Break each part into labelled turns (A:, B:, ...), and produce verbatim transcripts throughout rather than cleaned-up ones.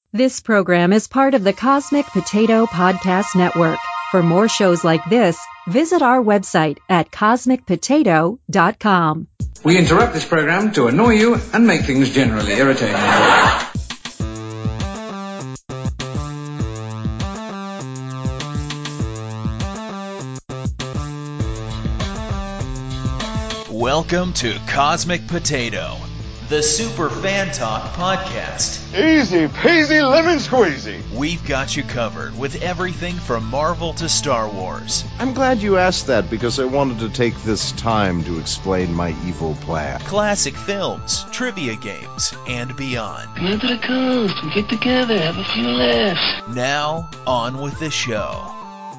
A: This program is part of the Cosmic Potato Podcast Network. For more shows like this, visit our website at cosmic potato dot com.
B: We interrupt this program to annoy you and make things generally irritating.
C: Welcome to Cosmic Potato, the Super Fan Talk podcast.
D: Easy peasy lemon squeezy.
C: We've got you covered with everything from Marvel to Star Wars.
E: I'm glad you asked that because I wanted to take this time to explain my evil plan.
C: Classic films, trivia games, and beyond.
F: Come into the coast, we get together, have a few laughs.
C: Now, on with the show.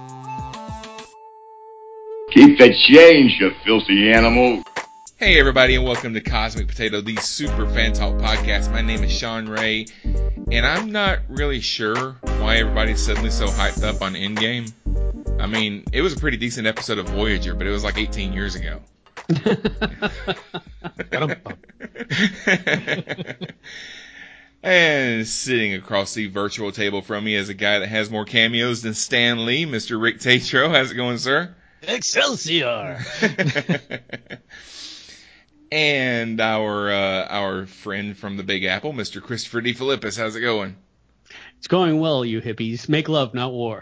D: Keep the change, you filthy animal.
G: Hey everybody, and welcome to Cosmic Potato, the Super Fan Talk podcast. My name is Sean Ray, and I'm not really sure why everybody's suddenly so hyped up on Endgame. I mean, it was a pretty decent episode of Voyager, but it was like eighteen years ago. And sitting across the virtual table from me is a guy that has more cameos than Stan Lee, Mister Rick Tatro. How's it going, sir?
F: Excelsior!
G: And our uh, our friend from the Big Apple, Mister Christopher D. Philippus. How's it going?
H: It's going well, you hippies. Make love, not war.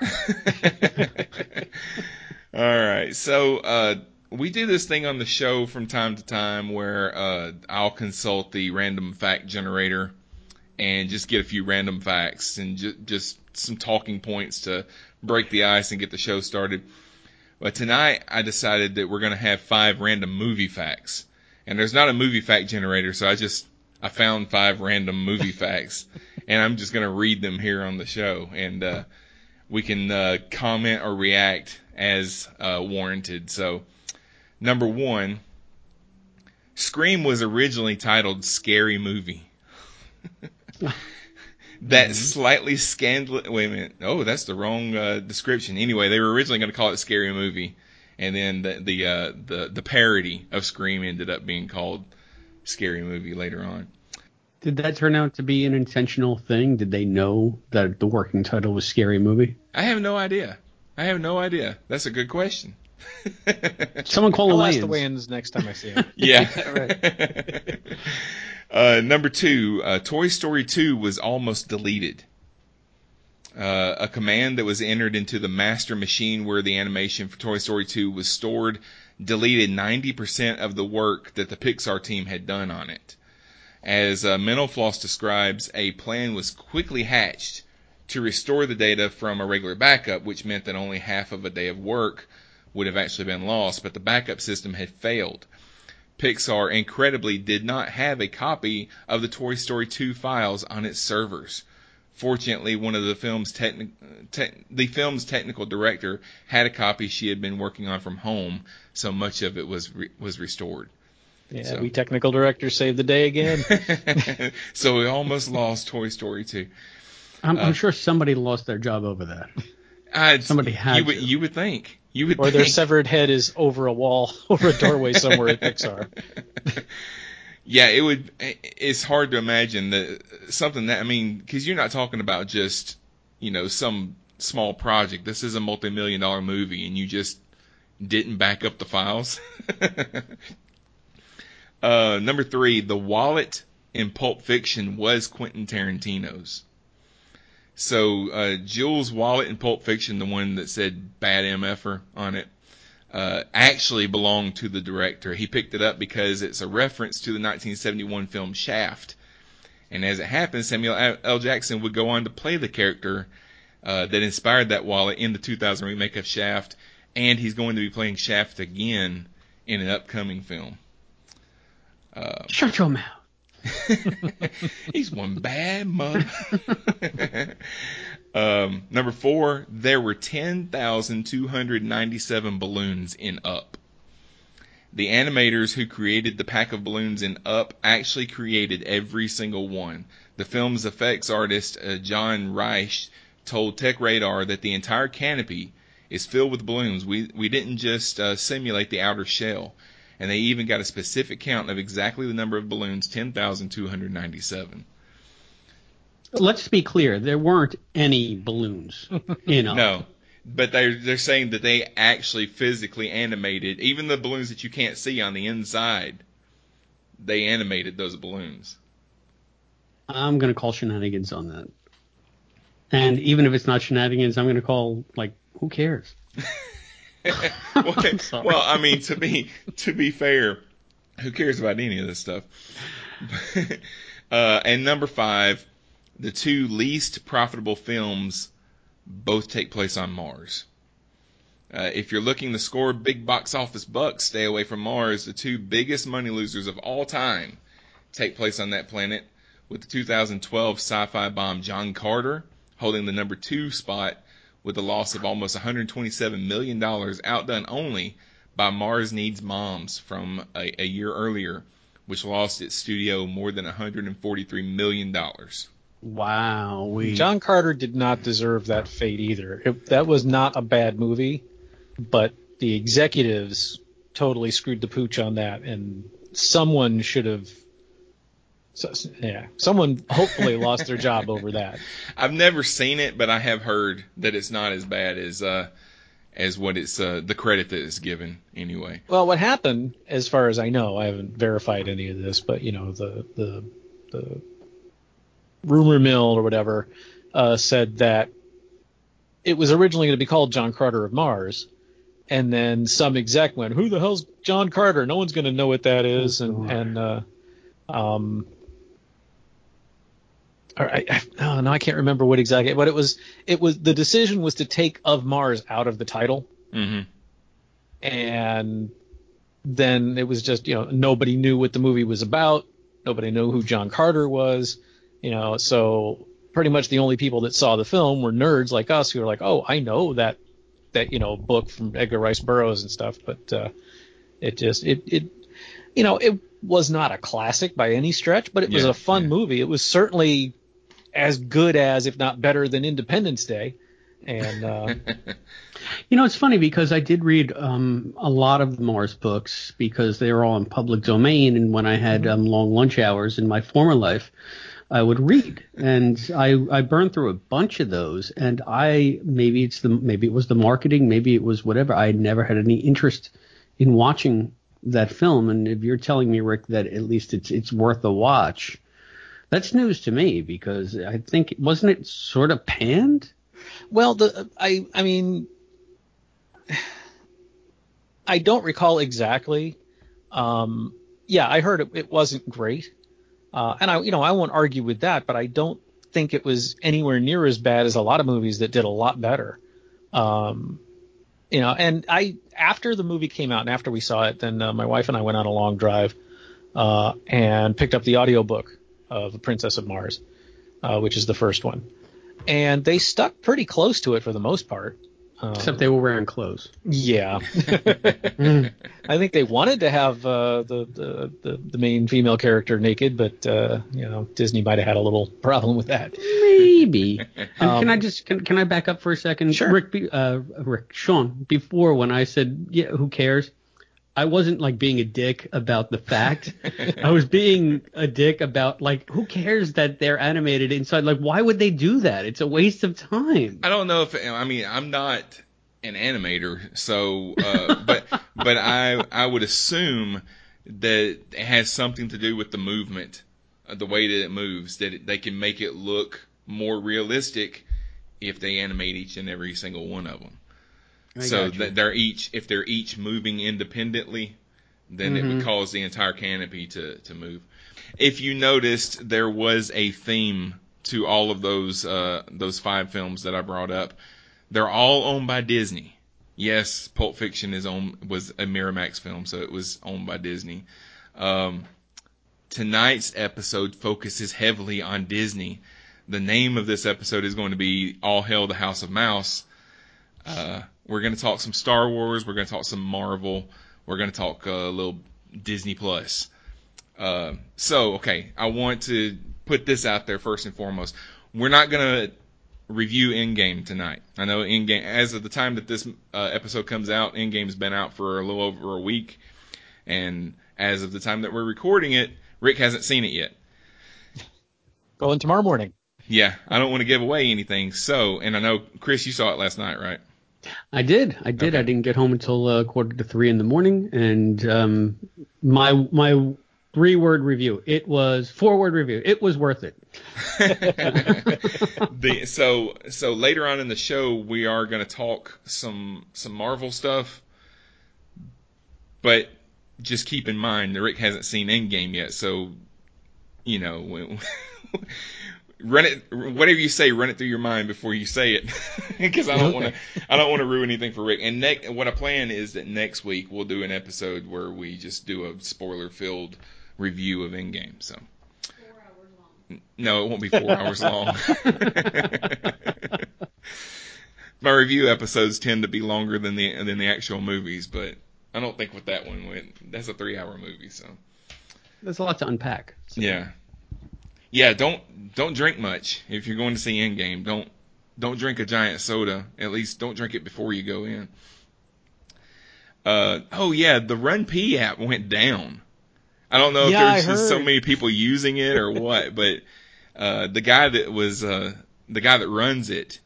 G: All right. So uh, we do this thing on the show from time to time where uh, I'll consult the random fact generator and just get a few random facts and ju- just some talking points to break the ice and get the show started. But tonight I decided that we're going to have five random movie facts. And there's not a movie fact generator, so I just, I found five random movie facts, and I'm just going to read them here on the show, and uh, we can uh, comment or react as uh, warranted. So, number one, Scream was originally titled Scary Movie. That slightly scandalous, wait a minute, oh, that's the wrong uh, description. Anyway, they were originally going to call it Scary Movie. And then the the, uh, the the parody of Scream ended up being called Scary Movie later on.
H: Did that turn out to be an intentional thing? Did they know that the working title was Scary Movie?
G: I have no idea. I have no idea. That's a good question.
H: Someone call
I: I'll
H: the
I: ask the
H: Wayans.
I: Wayans next time I see him.
G: Yeah.
H: Right.
G: uh, number two, uh, Toy Story two was almost deleted. Uh, a command that was entered into the master machine where the animation for Toy Story two was stored deleted ninety percent of the work that the Pixar team had done on it. As uh, Mental Floss describes, a plan was quickly hatched to restore the data from a regular backup, which meant that only half of a day of work would have actually been lost, but the backup system had failed. Pixar incredibly did not have a copy of the Toy Story two files on its servers. Fortunately, one of the film's techni- te- the film's technical director had a copy she had been working on from home, so much of it was re- was restored.
I: Yeah,
G: so.
I: we technical directors saved the day again.
G: So we almost lost Toy Story two.
H: I'm,
G: uh,
H: I'm sure somebody lost their job over that.
G: Uh,
H: Somebody had
G: you would,
H: to.
G: you would think. You would
I: Or
G: think.
I: their severed head is over a wall, over a doorway somewhere at Pixar.
G: Yeah, it would. It's hard to imagine that something that I mean, because you're not talking about just, you know, some small project. This is a multi-million dollar movie, and you just didn't back up the files. uh, number three, the wallet in Pulp Fiction was Quentin Tarantino's. So uh, Jules' wallet in Pulp Fiction, the one that said "bad M F-er" on it, Uh, actually belonged to the director. He picked it up because it's a reference to the nineteen seventy-one film Shaft. And as it happens, Samuel L. Jackson would go on to play the character uh, that inspired that wallet in the two thousand remake of Shaft. And he's going to be playing Shaft again in an upcoming film. Uh,
H: Shut your mouth.
G: He's one bad mother. um, number four, there were ten thousand two hundred ninety-seven balloons in Up. The animators who created the pack of balloons in Up actually created every single one. The film's effects artist, uh, John Reich, told Tech Radar that the entire canopy is filled with balloons. We, we didn't just uh, simulate the outer shell. And they even got a specific count of exactly the number of balloons, ten thousand two hundred ninety-seven.
H: Let's be clear. There weren't any balloons in them.
G: No. But they're, they're saying that they actually physically animated, even the balloons that you can't see on the inside, they animated those balloons.
H: I'm going to call shenanigans on that. And even if it's not shenanigans, I'm going to call, like, who cares?
G: well, well, I mean, to be to be fair, who cares about any of this stuff? uh, and number five, the two least profitable films both take place on Mars. Uh, if you're looking to score big box office bucks, stay away from Mars. The two biggest money losers of all time take place on that planet, with the two thousand twelve sci-fi bomb John Carter holding the number two spot with a loss of almost one hundred twenty-seven million dollars, outdone only by Mars Needs Moms from a, a year earlier, which lost its studio more than one hundred forty-three million dollars.
H: Wow. We...
I: John Carter did not deserve that fate either. It, that was not a bad movie, but the executives totally screwed the pooch on that, and someone should have... So, yeah, someone hopefully lost their job over that.
G: I've never seen it, but I have heard that it's not as bad as uh, as what it's uh, the credit that it's given anyway.
I: Well, what happened, as far as I know, I haven't verified any of this, but you know, the the the rumor mill or whatever uh, said that it was originally going to be called John Carter of Mars, and then some exec went, "Who the hell's John Carter? No one's going to know what that is," and and uh, um. I, I, oh, no, I can't remember what exactly, but it was, it was, the decision was to take Of Mars out of the title.
G: Mm-hmm.
I: And then it was just, you know, nobody knew what the movie was about. Nobody knew who John Carter was, you know, so pretty much the only people that saw the film were nerds like us who were like, oh, I know that, that, you know, book from Edgar Rice Burroughs and stuff. But, uh, it just, it, it, you know, it was not a classic by any stretch, but it was
G: yeah,
I: a fun
G: yeah.
I: movie. It was certainly as good as, if not better than, Independence Day. And uh,
H: you know, it's funny because I did read um, a lot of the Mars books because they were all in public domain, and when I had mm-hmm. um, long lunch hours in my former life, I would read, and I I burned through a bunch of those, and I maybe it's the maybe it was the marketing, maybe it was whatever. I never had any interest in watching that film, and if you're telling me, Rick, that at least it's it's worth a watch. That's news to me because I think wasn't it sort of panned?
I: Well, the I I mean, I don't recall exactly. Um, yeah, I heard it, it wasn't great, uh, and I you know I won't argue with that, but I don't think it was anywhere near as bad as a lot of movies that did a lot better. Um, you know, and I after the movie came out and after we saw it, then uh, my wife and I went on a long drive uh, and picked up the audiobook of The Princess of Mars, uh, which is the first one. And they stuck pretty close to it for the most part. Um,
H: Except they were wearing clothes.
I: Yeah. I think they wanted to have uh, the, the, the, the main female character naked, but, uh, you know, Disney might have had a little problem with that.
H: Maybe.
I: um,
H: can I just, can, can I back up for a second?
I: Sure.
H: Rick, uh, Rick, Sean, before when I said, yeah, who cares? I wasn't like being a dick about the fact. I was being a dick about like, who cares that they're animated inside? Like, why would they do that? It's a waste of time.
G: I don't know if I mean I'm not an animator, so uh, but but I I would assume that it has something to do with the movement, uh, the way that it moves, that it, they can make it look more realistic if they animate each and every single one of them. So that they're each, if they're each moving independently, then mm-hmm. it would cause the entire canopy to, to move. If you noticed, there was a theme to all of those uh, those five films that I brought up. They're all owned by Disney. Yes, Pulp Fiction is owned, was a Miramax film, so it was owned by Disney. Um, tonight's episode focuses heavily on Disney. The name of this episode is going to be All Hail the House of Mouse. Uh, we're going to talk some Star Wars. We're going to talk some Marvel. We're going to talk a little Disney Plus. Uh, so, okay, I want to put this out there first and foremost. We're not going to review Endgame tonight. I know Endgame, as of the time that this uh, episode comes out, Endgame's been out for a little over a week. And as of the time that we're recording it, Rick hasn't seen it yet.
I: Going tomorrow morning.
G: Yeah, I don't want to give away anything. So, and I know, Chris, you saw it last night, right?
H: I did. I did.
G: Okay.
H: I didn't get home until uh, quarter to three in the morning. And um, my my three-word review, it was four-word review. It was worth it.
G: the, so so later on in the show, we are going to talk some some Marvel stuff. But just keep in mind that Rick hasn't seen Endgame yet. So, you know, when, run it, whatever you say, run it through your mind before you say it, because I don't
H: Okay.
G: want to, I don't want to ruin anything for Rick. And ne- what I plan is that next week we'll do an episode where we just do a spoiler-filled review of Endgame. So, four hours long. No, it won't be four hours long. My review episodes tend to be longer than the than the actual movies, but I don't think with that one went. That's a three-hour movie, so
H: There's a lot to unpack. So.
G: yeah. Yeah, don't don't drink much if you're going to see Endgame. Don't don't drink a giant soda. At least don't drink it before you go in. Uh oh yeah, the Run P app went down. I don't know
I: Yeah,
G: if there's
I: I
G: just so
I: heard.
G: many people using it or what, but uh the guy that was uh the guy that runs it,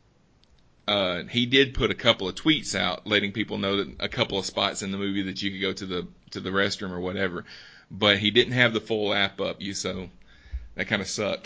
G: uh he did put a couple of tweets out letting people know that a couple of spots in the movie that you could go to the to the restroom or whatever, but he didn't have the full app up. You so. That kind of sucked,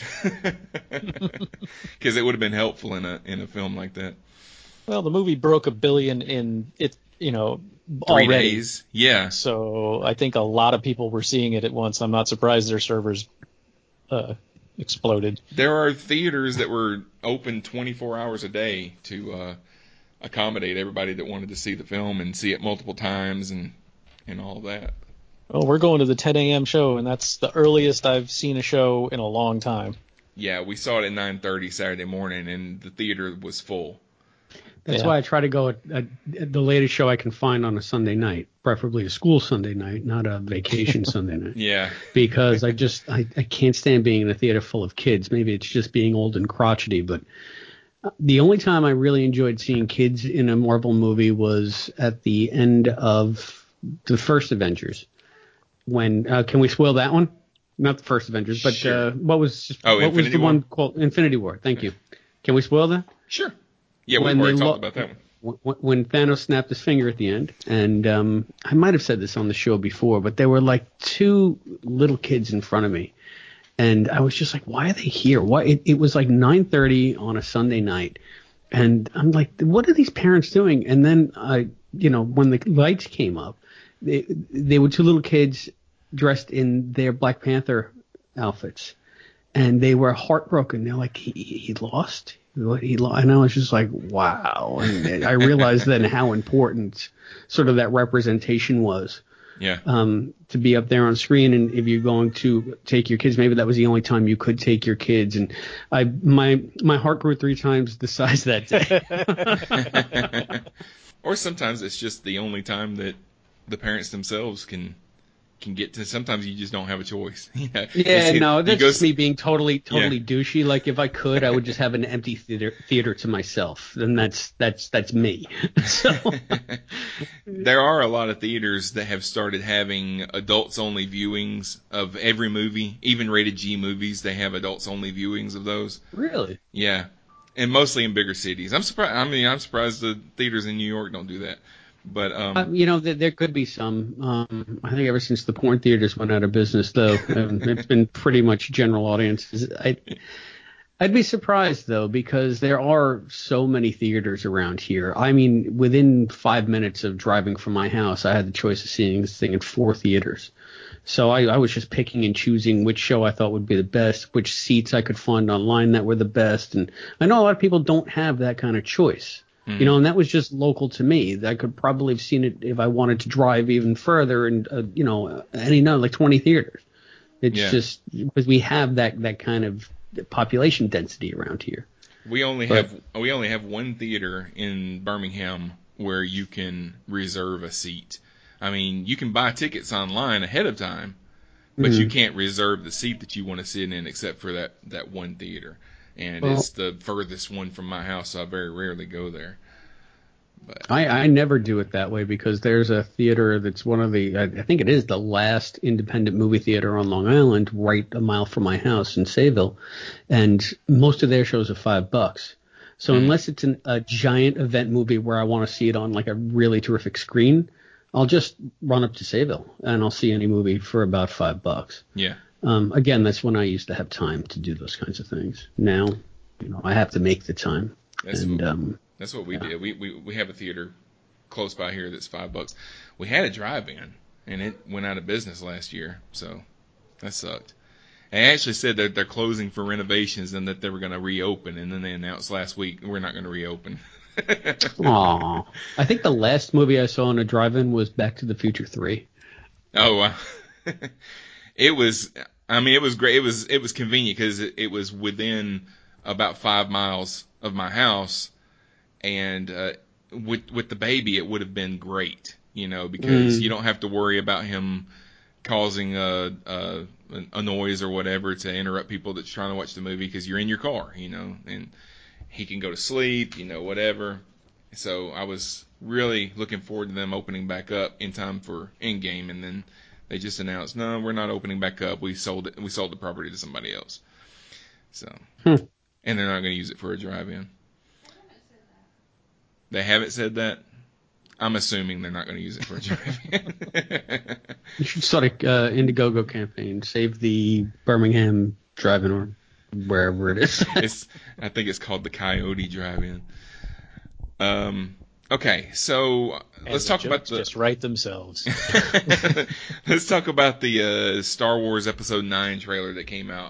G: because it would have been helpful in a in a film like that.
I: Well, the movie broke a billion in it, you know,
G: Three
I: already.
G: days, yeah.
I: So I think a lot of people were seeing it at once. I'm not surprised their servers uh, exploded.
G: There are theaters that were open twenty-four hours a day to uh, accommodate everybody that wanted to see the film and see it multiple times and and all that.
I: Well, we're going to the ten a.m. show, and that's the earliest I've seen a show in a long time.
G: Yeah, we saw it at nine thirty Saturday morning, and the theater was full.
H: That's
I: Yeah.
H: why I try to go at, at, at the latest show I can find on a Sunday night, preferably a school Sunday night, not a vacation Sunday night.
G: Yeah.
H: Because I just I, I can't stand being in a theater full of kids. Maybe it's just being old and crotchety, but the only time I really enjoyed seeing kids in a Marvel movie was at the end of the first Avengers. When uh, can we spoil that one? Not the first Avengers, but
G: Sure.
H: uh, what was
G: Oh,
H: what was
G: Infinity
H: the
G: War?
H: one called Infinity War? Thank you. Can we spoil that?
G: Sure. Yeah,
H: When
G: we've already
H: they
G: talked
H: lo-
G: about that one.
H: When, when Thanos snapped his finger at the end, and um, I might have said this on the show before, but there were like two little kids in front of me, and I was just like, why are they here? Why? It, it was like nine thirty on a Sunday night, and I'm like, what are these parents doing? And then I, you know, when the lights came up, they, they were two little kids dressed in their Black Panther outfits, and they were heartbroken. They're like, he, he lost. He lost. And I was just like, wow. And I realized then how important sort of that representation was.
G: Yeah.
H: Um, to be up there on screen, and if you're going to take your kids, maybe that was the only time you could take your kids. And I, my, my heart grew three times the size that day.
G: Or sometimes it's just the only time that the parents themselves can can get to. Sometimes you just don't have a choice. You know,
H: Yeah,
G: it's-
H: no,
G: you
H: that's
G: go
H: just
G: see-
H: me being totally, totally
G: Yeah.
H: douchey. Like if I could, I would just have an empty theater, theater to myself. And that's, that's, that's me. So.
G: There are a lot of theaters that have started having adults only viewings of every movie, even rated G movies. They have adults only viewings of those.
H: Really?
G: Yeah, and mostly in bigger cities. I'm surprised. I mean, I'm surprised the theaters in New York don't do that. But um,
H: Uh, you know, there, there could be some. Um, I think ever since the porn theaters went out of business, though, um, it's been pretty much general audiences. I, I'd be surprised, though, because there are so many theaters around here. I mean, within five minutes of driving from my house, I had the choice of seeing this thing in four theaters. So I, I was just picking and choosing which show I thought would be the best, which seats I could find online that were the best. And I know a lot of people don't have that kind of choice.
G: Mm-hmm.
H: You know, and that was just local to me. I could probably have seen it if I wanted to drive even further and, uh, you know, any number, like twenty theaters. It's
G: Yeah.
H: just because we have that, that kind of population density around here.
G: we only
H: But-
G: have we only have one theater in Birmingham where you can reserve a seat. I mean, you can buy tickets online ahead of time, but
H: Mhm.
G: you can't reserve the seat that you want to sit in except for that, that one theater. And
H: Well-
G: it's the furthest one from my house, so I very rarely go there. But
H: I, I never do it that way because there's a theater that's one of the, I, I think it is the last independent movie theater on Long Island, right a mile from my house in Sayville, and most of their shows are five bucks. So mm. unless it's an, a giant event movie where I want to see it on like a really terrific screen, I'll just run up to Sayville and I'll see any movie for about five bucks.
G: Yeah.
H: Um, again, that's when I used to have time to do those kinds of things. Now, you know, I have to make the time.
G: That's
H: and
G: what,
H: um,
G: that's what we
H: yeah.
G: did. We, we we have a theater close by here that's five bucks. We had a drive-in, and it went out of business last year, so that sucked. They actually said that they're closing for renovations and that they were going to reopen, and then they announced last week we're not going to reopen.
H: Aw. I think the last movie I saw in a drive-in was Back to the Future three.
G: Oh, wow. It was, I mean, it was great. It was it was convenient because it, it was within about five miles of my house, and uh, with with the baby, it would have been great, you know, because mm. you don't have to worry about him causing a, a a noise or whatever to interrupt people that's trying to watch the movie because you're in your car, you know, and he can go to sleep, you know, whatever. So I was really looking forward to them opening back up in time for Endgame, and then they just announced, no, we're not opening back up. We sold it. We sold the property to somebody else. So, hmm. and they're not going to use it for a drive-in. They haven't said that. I'm assuming they're not going to use it for a drive-in.
H: You should start a uh, Indiegogo campaign. Save the Birmingham drive-in or wherever it is.
G: it's, I think it's called the Coyote Drive-In. Um. Okay, so
I: and
G: let's
I: the
G: talk about the.
I: Just write themselves.
G: Let's talk about the uh, Star Wars Episode nine trailer that came out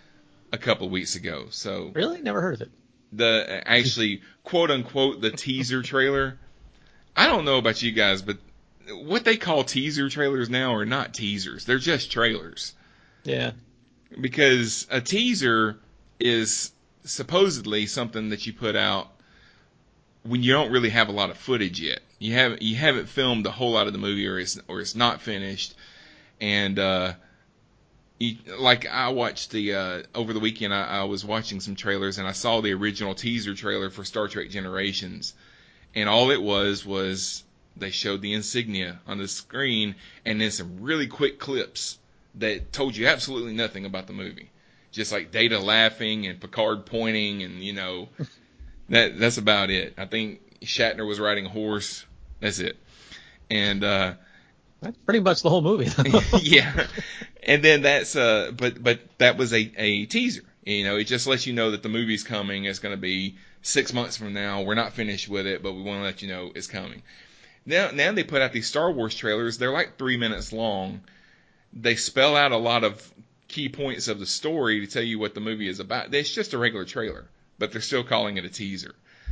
G: a couple of weeks ago. So
I: really, never heard of it.
G: The actually quote unquote the teaser trailer. I don't know about you guys, but what they call teaser trailers now are not teasers. They're just trailers.
I: Yeah.
G: Because a teaser is supposedly something that you put out when you don't really have a lot of footage yet. You haven't you haven't filmed a whole lot of the movie, or it's or it's not finished. And uh, you, like I watched the uh, over the weekend, I, I was watching some trailers, and I saw the original teaser trailer for Star Trek Generations. And all it was was they showed the insignia on the screen, and then some really quick clips that told you absolutely nothing about the movie. Just like Data laughing and Picard pointing, and you know, that that's about it. I think Shatner was riding a horse. That's it. And uh,
I: that's pretty much the whole movie.
G: Yeah. And then that's uh, but but that was a a teaser. You know, it just lets you know that the movie's coming. It's going to be six months from now. We're not finished with it, but we want to let you know it's coming. Now, now they put out these Star Wars trailers. They're like three minutes long. They spell out a lot of key points of the story to tell you what the movie is about. It's just a regular trailer, but they're still calling it a teaser.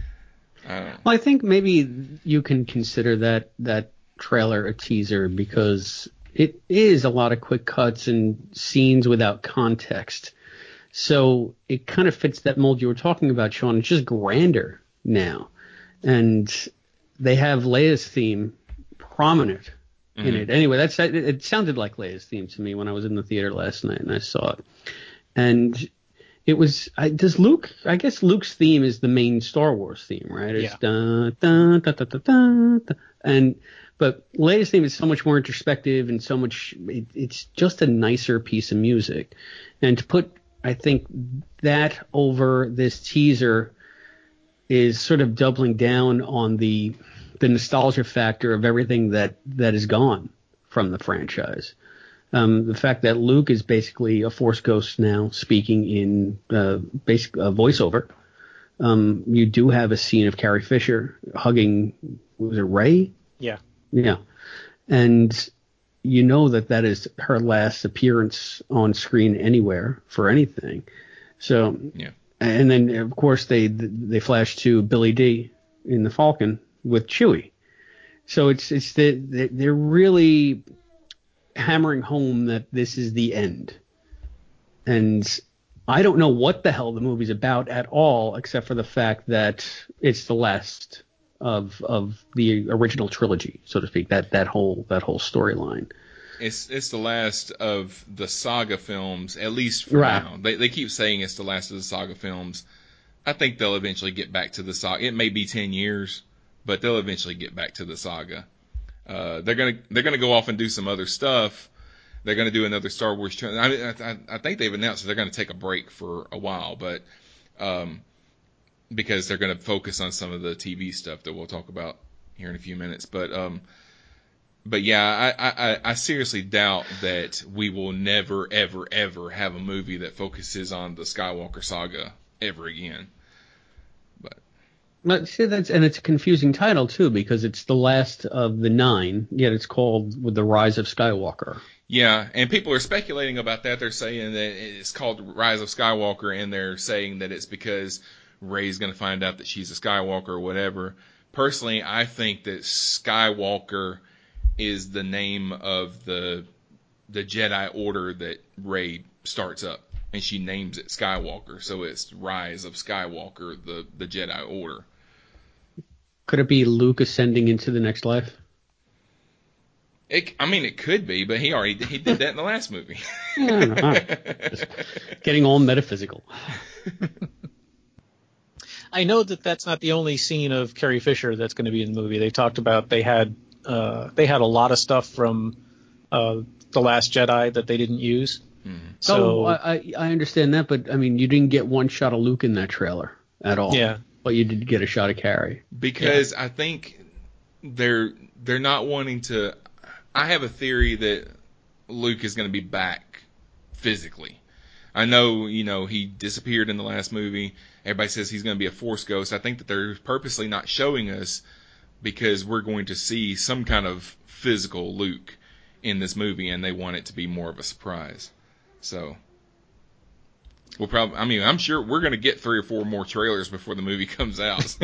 G: Uh,
H: well, I think maybe you can consider that that trailer a teaser because it is a lot of quick cuts and scenes without context. So it kind of fits that mold you were talking about, Sean. It's just grander now. And they have Leia's theme prominent mm-hmm. in it. Anyway, that's it, it sounded like Leia's theme to me when I was in the theater last night and I saw it. And it was, I, does Luke, I guess Luke's theme is the main Star Wars theme, right? It's
I: yeah.
H: da, da, da, da, da, da, da. And, but Leia's theme is so much more introspective and so much, it, it's just a nicer piece of music. And to put, I think that over this teaser is sort of doubling down on the the nostalgia factor of everything that, that is gone from the franchise. Um, the fact that Luke is basically a Force ghost now, speaking in uh, basic uh, voiceover. Um, you do have a scene of Carrie Fisher hugging, was it Rey?
I: Yeah.
H: Yeah. And you know that that is her last appearance on screen anywhere for anything. So,
G: yeah.
H: And then of course they they flash to Billy D in the Falcon with Chewie. So it's it's the, they're really hammering home that this is the end. And I don't know what the hell the movie's about at all, except for the fact that it's the last of of the original trilogy, so to speak. That that whole that whole storyline.
G: It's it's the last of the saga films, at least for
H: right.
G: now. They they keep saying it's the last of the saga films. I think they'll eventually get back to the saga. It may be ten years, but they'll eventually get back to the saga. Uh, they're gonna they're gonna go off and do some other stuff. They're gonna do another Star Wars. Tra- I mean, I, I think they've announced that they're gonna take a break for a while, but um, because they're gonna focus on some of the T V stuff that we'll talk about here in a few minutes. But um, but yeah, I, I I seriously doubt that we will never ever ever have a movie that focuses on the Skywalker saga ever again. But.
H: But see, that's and it's a confusing title too because it's the last of the nine, yet it's called with the Rise of Skywalker.
G: Yeah, and people are speculating about that. They're saying that it's called Rise of Skywalker, and they're saying that it's because Rey's going to find out that she's a Skywalker or whatever. Personally, I think that Skywalker is the name of the the Jedi Order that Rey starts up, and she names it Skywalker, so it's Rise of Skywalker, the the Jedi Order.
H: Could it be Luke ascending into the next life?
G: It, I mean, it could be, but he already he did that in the last movie.
H: Yeah, I don't know. Just getting all metaphysical.
I: I know that that's not the only scene of Carrie Fisher that's going to be in the movie. They talked about they had uh, they had a lot of stuff from uh, The Last Jedi that they didn't use.
H: Mm-hmm.
I: So
H: oh, I, I understand that, but I mean, you didn't get one shot of Luke in that trailer at all.
I: Yeah.
H: But you did get a shot of Carrie.
G: Because
I: yeah.
G: I think they're they're not wanting to. I have a theory that Luke is going to be back physically. I know, you know, he disappeared in the last movie. Everybody says he's going to be a Force ghost. I think that they're purposely not showing us because we're going to see some kind of physical Luke in this movie, and they want it to be more of a surprise. So, we'll probably, I mean, I'm sure we're going to get three or four more trailers before the movie comes out.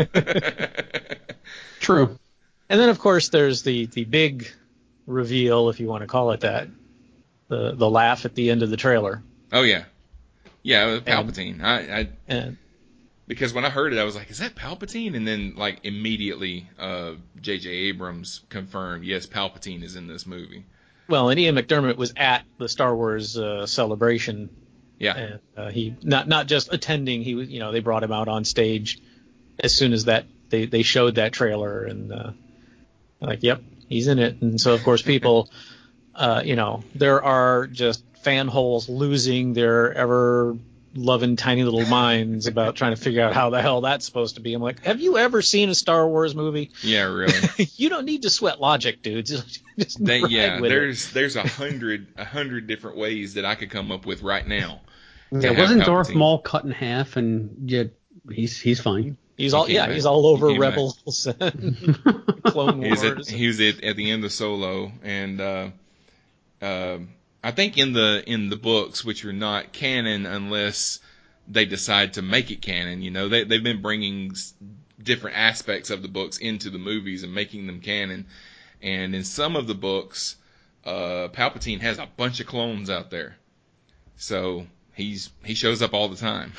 H: True.
I: And then, of course, there's the, the big reveal, if you want to call it that, the the laugh at the end of the trailer.
G: Oh, yeah. Yeah, Palpatine.
I: And,
G: I, I
I: and,
G: because when I heard it, I was like, is that Palpatine? And then, like, immediately, uh, J J Abrams confirmed, yes, Palpatine is in this movie.
I: Well, and Ian McDermott was at the Star Wars uh, celebration.
G: Yeah.
I: And uh, he not not just attending, he was, you know, they brought him out on stage as soon as that they, they showed that trailer, and uh, like, yep, he's in it. And so, of course, people, uh, you know, there are just fan holes losing their ever loving tiny little minds about trying to figure out how the hell that's supposed to be. I'm like, have you ever seen a Star Wars movie?
G: Yeah, really.
I: You don't need to sweat logic, dudes. Just
G: that, yeah, there's
I: it.
G: there's a hundred a hundred different ways that I could come up with right now.
H: Yeah, wasn't Darth Maul cut in half, and yet he's he's fine.
I: He's all yeah, he's all over Rebels and Clone Wars.
G: At, he was at, at the end of Solo, and uh, uh, I think in the in the books, which are not canon unless they decide to make it canon. You know, they they've been bringing different aspects of the books into the movies and making them canon. And in some of the books, uh, Palpatine has a bunch of clones out there, so he's he shows up all the time.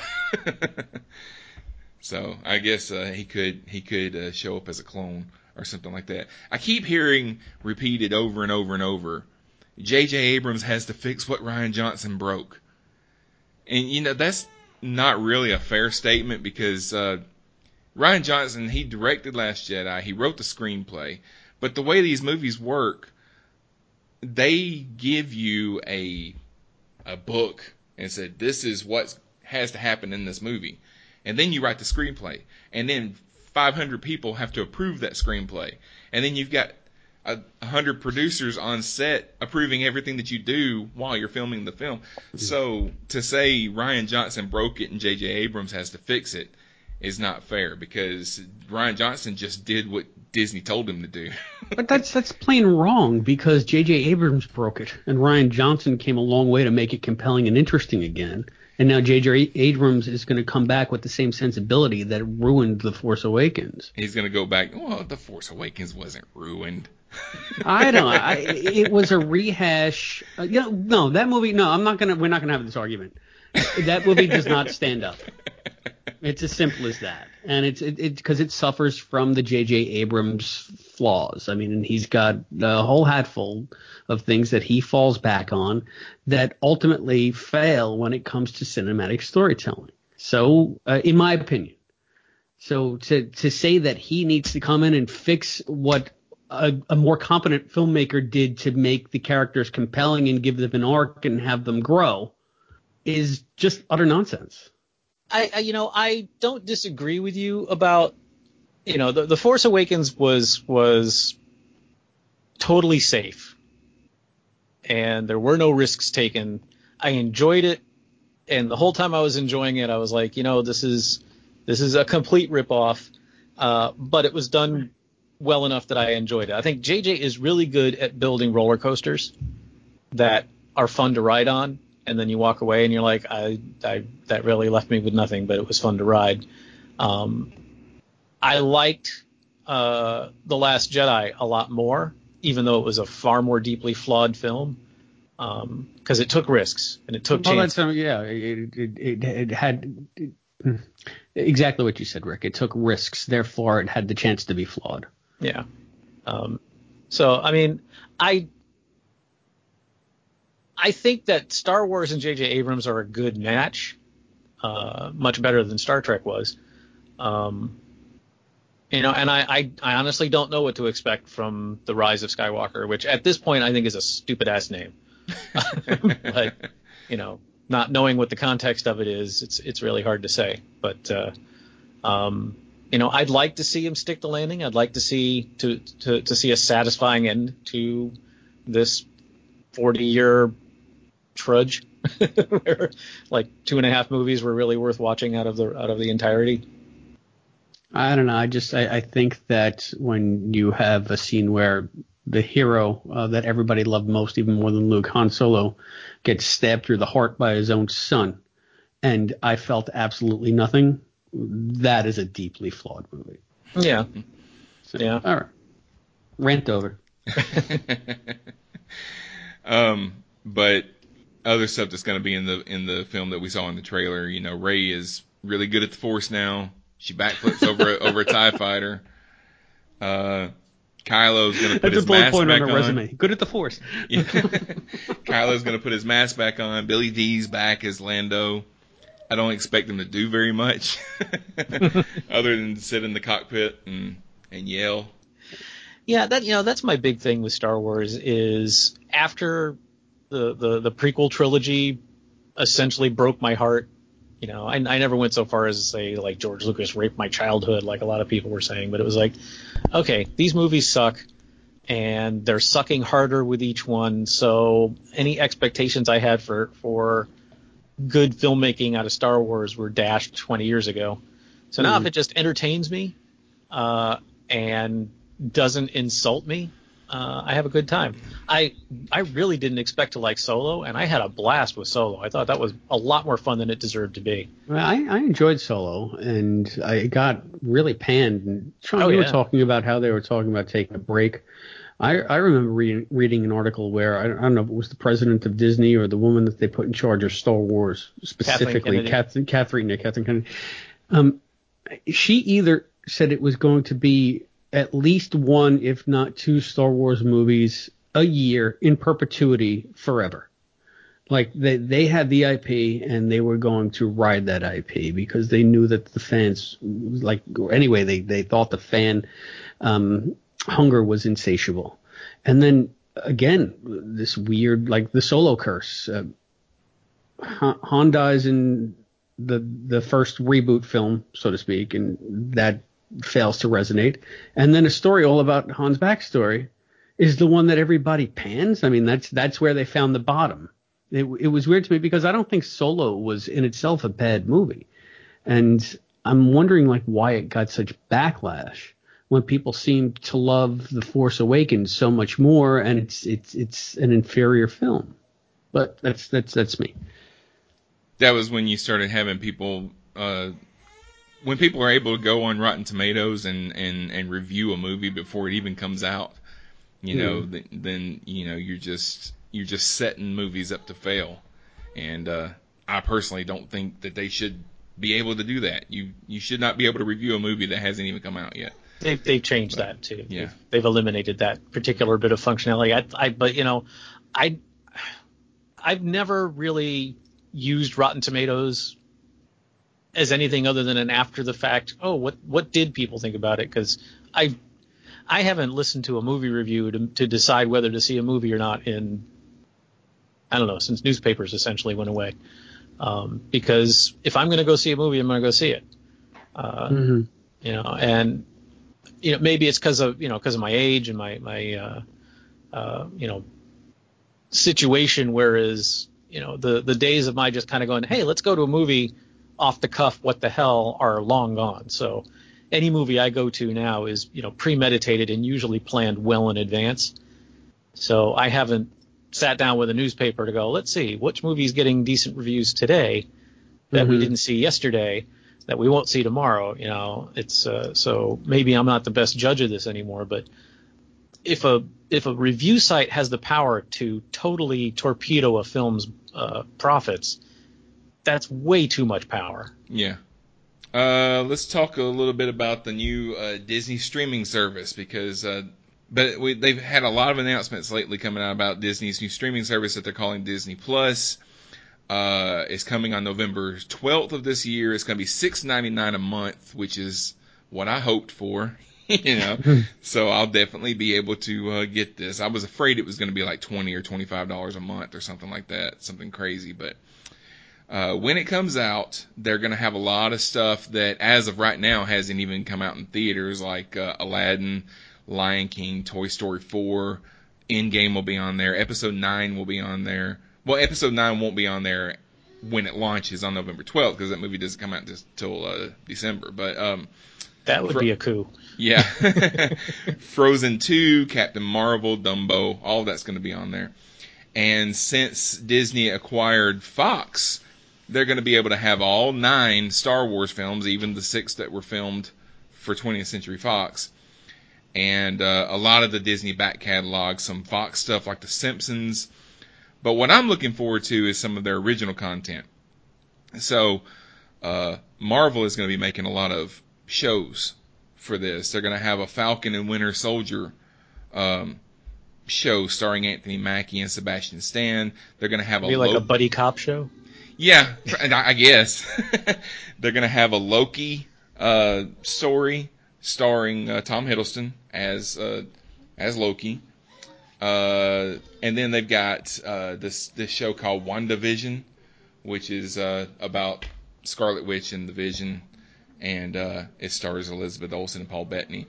G: So I guess uh, he could he could uh, show up as a clone or something like that. I keep hearing repeated over and over and over, J J Abrams has to fix what Rian Johnson broke. And, you know, that's not really a fair statement because uh, Rian Johnson, he directed Last Jedi, he wrote the screenplay, but the way these movies work, they give you a a book and said, this is what has to happen in this movie. And then you write the screenplay. And then five hundred people have to approve that screenplay. And then you've got a hundred producers on set approving everything that you do while you're filming the film. So to say Rian Johnson broke it and J J Abrams has to fix it is not fair because Rian Johnson just did what Disney told him to do.
H: But that's that's plain wrong because J J Abrams broke it and Rian Johnson came a long way to make it compelling and interesting again. And now J J Abrams is going to come back with the same sensibility that ruined The Force Awakens.
G: He's going to go back, well, The Force Awakens wasn't ruined.
H: I don't know. I, it was a rehash. Uh, you know, no, that movie, no, I'm not going to, we're not going to have this argument. That movie does not stand up. It's as simple as that. And it's it because it, it suffers from the J J Abrams flaws. I mean, and he's got a whole hatful of things that he falls back on that ultimately fail when it comes to cinematic storytelling. So, uh, in my opinion, So to to say that he needs to come in and fix what a, a more competent filmmaker did to make the characters compelling and give them an arc and have them grow is just utter nonsense.
I: I, I you know, I don't disagree with you about, you know, the, the Force Awakens was was totally safe, and there were no risks taken. I enjoyed it, and the whole time I was enjoying it, I was like, you know, this is this is a complete ripoff, uh, but it was done well enough that I enjoyed it. I think J J is really good at building roller coasters that are fun to ride on, and then you walk away and you're like, I, I that really left me with nothing, but it was fun to ride. Um, I liked uh, The Last Jedi a lot more, even though it was a far more deeply flawed film, because um, it took risks and it took
H: well,
I: chances.
H: That's, um, yeah, it, it, it, it had it, exactly what you said, Rick. It took risks, therefore it had the chance to be flawed.
I: Yeah. Um, so, I mean, I I think that Star Wars and J J Abrams are a good match, uh, much better than Star Trek was. Um, you know, and I, I, I honestly don't know what to expect from The Rise of Skywalker, which at this point I think is a stupid-ass name. But, you know, not knowing what the context of it is, it's it's really hard to say. But, uh, um, you know, I'd like to see him stick the landing. I'd like to see to to, to see a satisfying end to this forty-year trudge, where like two and a half movies were really worth watching out of the out of the entirety.
H: I don't know. I just I, I think that when you have a scene where the hero uh, that everybody loved most, even more than Luke, Han Solo, gets stabbed through the heart by his own son, and I felt absolutely nothing, that is a deeply flawed movie.
I: Yeah.
H: So,
I: yeah.
H: All right. Rant over.
G: um, but other stuff that's going to be in the in the film that we saw in the trailer, you know, Rey is really good at the Force now. She backflips over over a TIE fighter. Uh, Kylo's going to put
H: That's
G: his
H: a bullet
G: mask
H: point
G: back
H: on
G: on.
H: a resume. Good at the Force.
G: Yeah. Kylo's going to put his mask back on. Billy Dee's back as Lando. I don't expect him to do very much other than sit in the cockpit and, and yell.
I: Yeah, that you know that's my big thing with Star Wars is after the the, the prequel trilogy essentially broke my heart. You know, I, I never went so far as to say like George Lucas raped my childhood, like a lot of people were saying, but it was like, okay, these movies suck, and they're sucking harder with each one. So any expectations I had for for good filmmaking out of Star Wars were dashed twenty years ago. So now mm. if it just entertains me uh, and doesn't insult me, uh, I have a good time. I I really didn't expect to like Solo, and I had a blast with Solo. I thought that was a lot more fun than it deserved to be.
H: Well, I, I enjoyed Solo, and I got really panned. And Sean,
I: oh,
H: you
I: yeah.
H: were talking about how they were talking about taking a break. I, I remember reading, reading an article where, I don't, I don't know if it was the president of Disney or the woman that they put in charge of Star Wars, specifically, Kathleen, Kathleen, yeah, Kathleen Kennedy. Um, she either said it was going to be at least one, if not two Star Wars movies a year in perpetuity forever. Like they, they had the I P and they were going to ride that I P because they knew that the fans, like, anyway, they, they thought the fan, um, hunger was insatiable. And then again, this weird, like the Solo curse. Uh, Han dies in the the first reboot film, so to speak, and that fails to resonate. And then a story all about Han's backstory is the one that everybody pans. I mean, that's that's where they found the bottom. It, it was weird to me because I don't think Solo was in itself a bad movie, and I'm wondering like why it got such backlash when people seem to love The Force Awakens so much more, and it's it's it's an inferior film. But that's that's that's me.
G: That was when you started having people, uh, when people are able to go on Rotten Tomatoes and, and, and review a movie before it even comes out. You know, mm. th- then you know you're just you're just setting movies up to fail, and uh, I personally don't think that they should be able to do that. You you should not be able to review a movie that hasn't even come out yet.
I: They've they've changed but, that too.
G: Yeah,
I: they've, they've eliminated that particular bit of functionality. I, I but you know, I I've never really used Rotten Tomatoes as anything other than an after the fact. Oh, what what did people think about it? Because I I haven't listened to a movie review to to decide whether to see a movie or not in I don't know since newspapers essentially went away. Um, because if I'm going to go see a movie, I'm going to go see it. Uh, mm-hmm. You know, and you know maybe it's because of you know because of my age and my my uh, uh, you know situation. Whereas you know the the days of my just kind of going, hey, let's go to a movie off the cuff, what the hell, are long gone. So any movie I go to now is you know premeditated and usually planned well in advance. So I haven't sat down with a newspaper to go, let's see which movie's getting decent reviews today that mm-hmm. we didn't see yesterday, that we won't see tomorrow. You know, it's uh, so maybe I'm not the best judge of this anymore, but if a if a review site has the power to totally torpedo a film's uh, profits, that's way too much power.
G: Yeah. Uh, let's talk a little bit about the new uh, Disney streaming service because uh, but we, they've had a lot of announcements lately coming out about Disney's new streaming service that they're calling Disney Plus. Uh, it's coming on November twelfth of this year. It's going to be six dollars and ninety-nine cents a month, which is what I hoped for, you know. So I'll definitely be able to uh, get this. I was afraid it was going to be like twenty or twenty-five dollars a month or something like that, something crazy. But uh, when it comes out, they're going to have a lot of stuff that, as of right now, hasn't even come out in theaters, like uh, Aladdin, Lion King, Toy Story four, Endgame will be on there, Episode nine will be on there. Well, Episode nine won't be on there when it launches on November twelfth because that movie doesn't come out just till uh, December. But um,
I: that would Fro- be a coup.
G: Yeah. Frozen two, Captain Marvel, Dumbo, all of that's going to be on there. And since Disney acquired Fox, they're going to be able to have all nine Star Wars films, even the six that were filmed for twentieth Century Fox. And uh, a lot of the Disney back catalog, some Fox stuff like The Simpsons. But what I'm looking forward to is some of their original content. So uh, Marvel is going to be making a lot of shows for this. They're going to have a Falcon and Winter Soldier um, show starring Anthony Mackie and Sebastian Stan. They're going to have a
I: Be like
G: Lo-
I: a buddy cop show.
G: Yeah, I guess. They're going to have a Loki uh, story starring uh, Tom Hiddleston as uh, as Loki. Uh, and then they've got uh, this this show called WandaVision, which is uh, about Scarlet Witch and the Vision, and uh, it stars Elizabeth Olsen and Paul Bettany.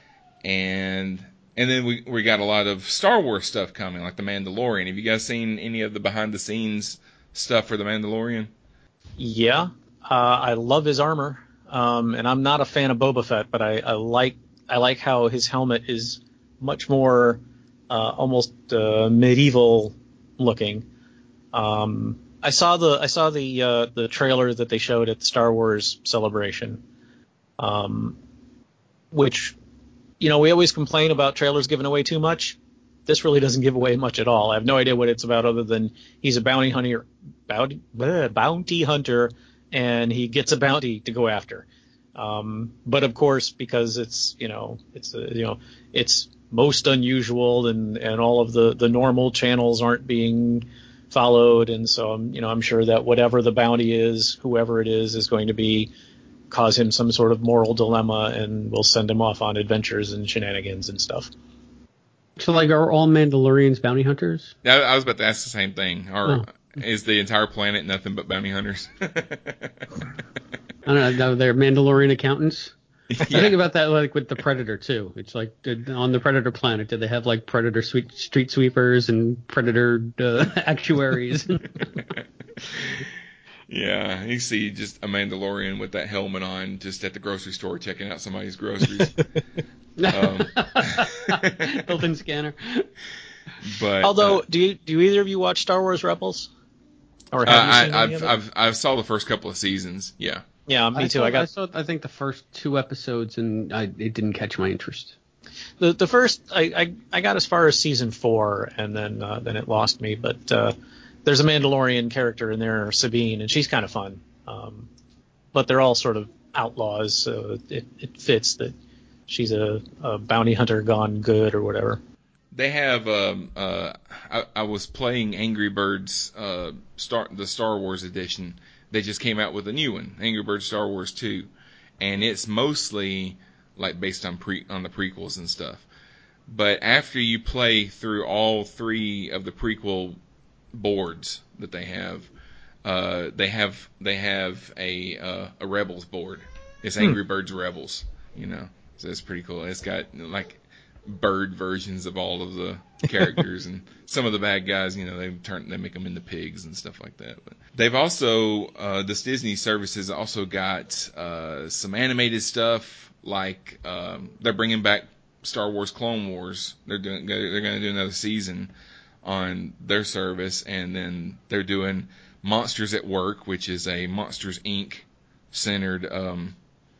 G: And and then we we got a lot of Star Wars stuff coming, like The Mandalorian. Have you guys seen any of the behind the scenes stuff for The Mandalorian?
I: Yeah, uh, I love his armor, um, and I'm not a fan of Boba Fett, but I, I like I like how his helmet is much more Uh, almost uh, medieval looking. Um, I saw the I saw the uh, the trailer that they showed at the Star Wars Celebration, um, which you know we always complain about trailers giving away too much. This really doesn't give away much at all. I have no idea what it's about other than he's a bounty hunter, bounty, bleh, bounty hunter, and he gets a bounty to go after. Um, but of course, because it's you know it's a, you know it's most unusual and, and all of the, the normal channels aren't being followed. And so, I'm, you know, I'm sure that whatever the bounty is, whoever it is, is going to be cause him some sort of moral dilemma and will send him off on adventures and shenanigans and stuff.
H: So, like, are all Mandalorians bounty hunters?
G: I, I was about to ask the same thing. Or oh. Is the entire planet nothing but bounty hunters?
H: I don't know. They're Mandalorian accountants? Yeah. I think about that like with the Predator too. It's like did, on the Predator planet, did they have like Predator sweet, street sweepers and Predator uh, actuaries?
G: Yeah, you see just a Mandalorian with that helmet on, just at the grocery store checking out somebody's groceries. um.
H: Built-in scanner.
G: But
I: although,
G: uh,
I: do you, do either of you watch Star Wars Rebels?
G: Or have uh, you seen I, I've, I've I've saw the first couple of seasons. Yeah.
I: Yeah, me
H: I
I: too.
H: Saw,
I: I got.
H: I saw. I think the first two episodes, and I, it didn't catch my interest.
I: The the first, I, I, I got as far as season four, and then uh, then it lost me. But uh, there's a Mandalorian character in there, Sabine, and she's kind of fun. Um, but they're all sort of outlaws, so it it fits that she's a, a bounty hunter gone good or whatever.
G: They have. Um, uh, I, I was playing Angry Birds, uh, Star the Star Wars edition they just came out with a new one, Angry Birds Star Wars two, and it's mostly like based on pre on the prequels and stuff. But after you play through all three of the prequel boards that they have, uh, they have they have a uh, a Rebels board. It's Angry hmm. Birds Rebels, you know. So it's pretty cool. It's got like bird versions of all of the characters, and some of the bad guys, you know, they turn they make them into pigs and stuff like that. But they've also uh, this Disney service has also got uh, some animated stuff, like um, they're bringing back Star Wars Clone Wars. They're doing they're going to do another season on their service, and then they're doing Monsters at Work, which is a Monsters Incorporated centered um,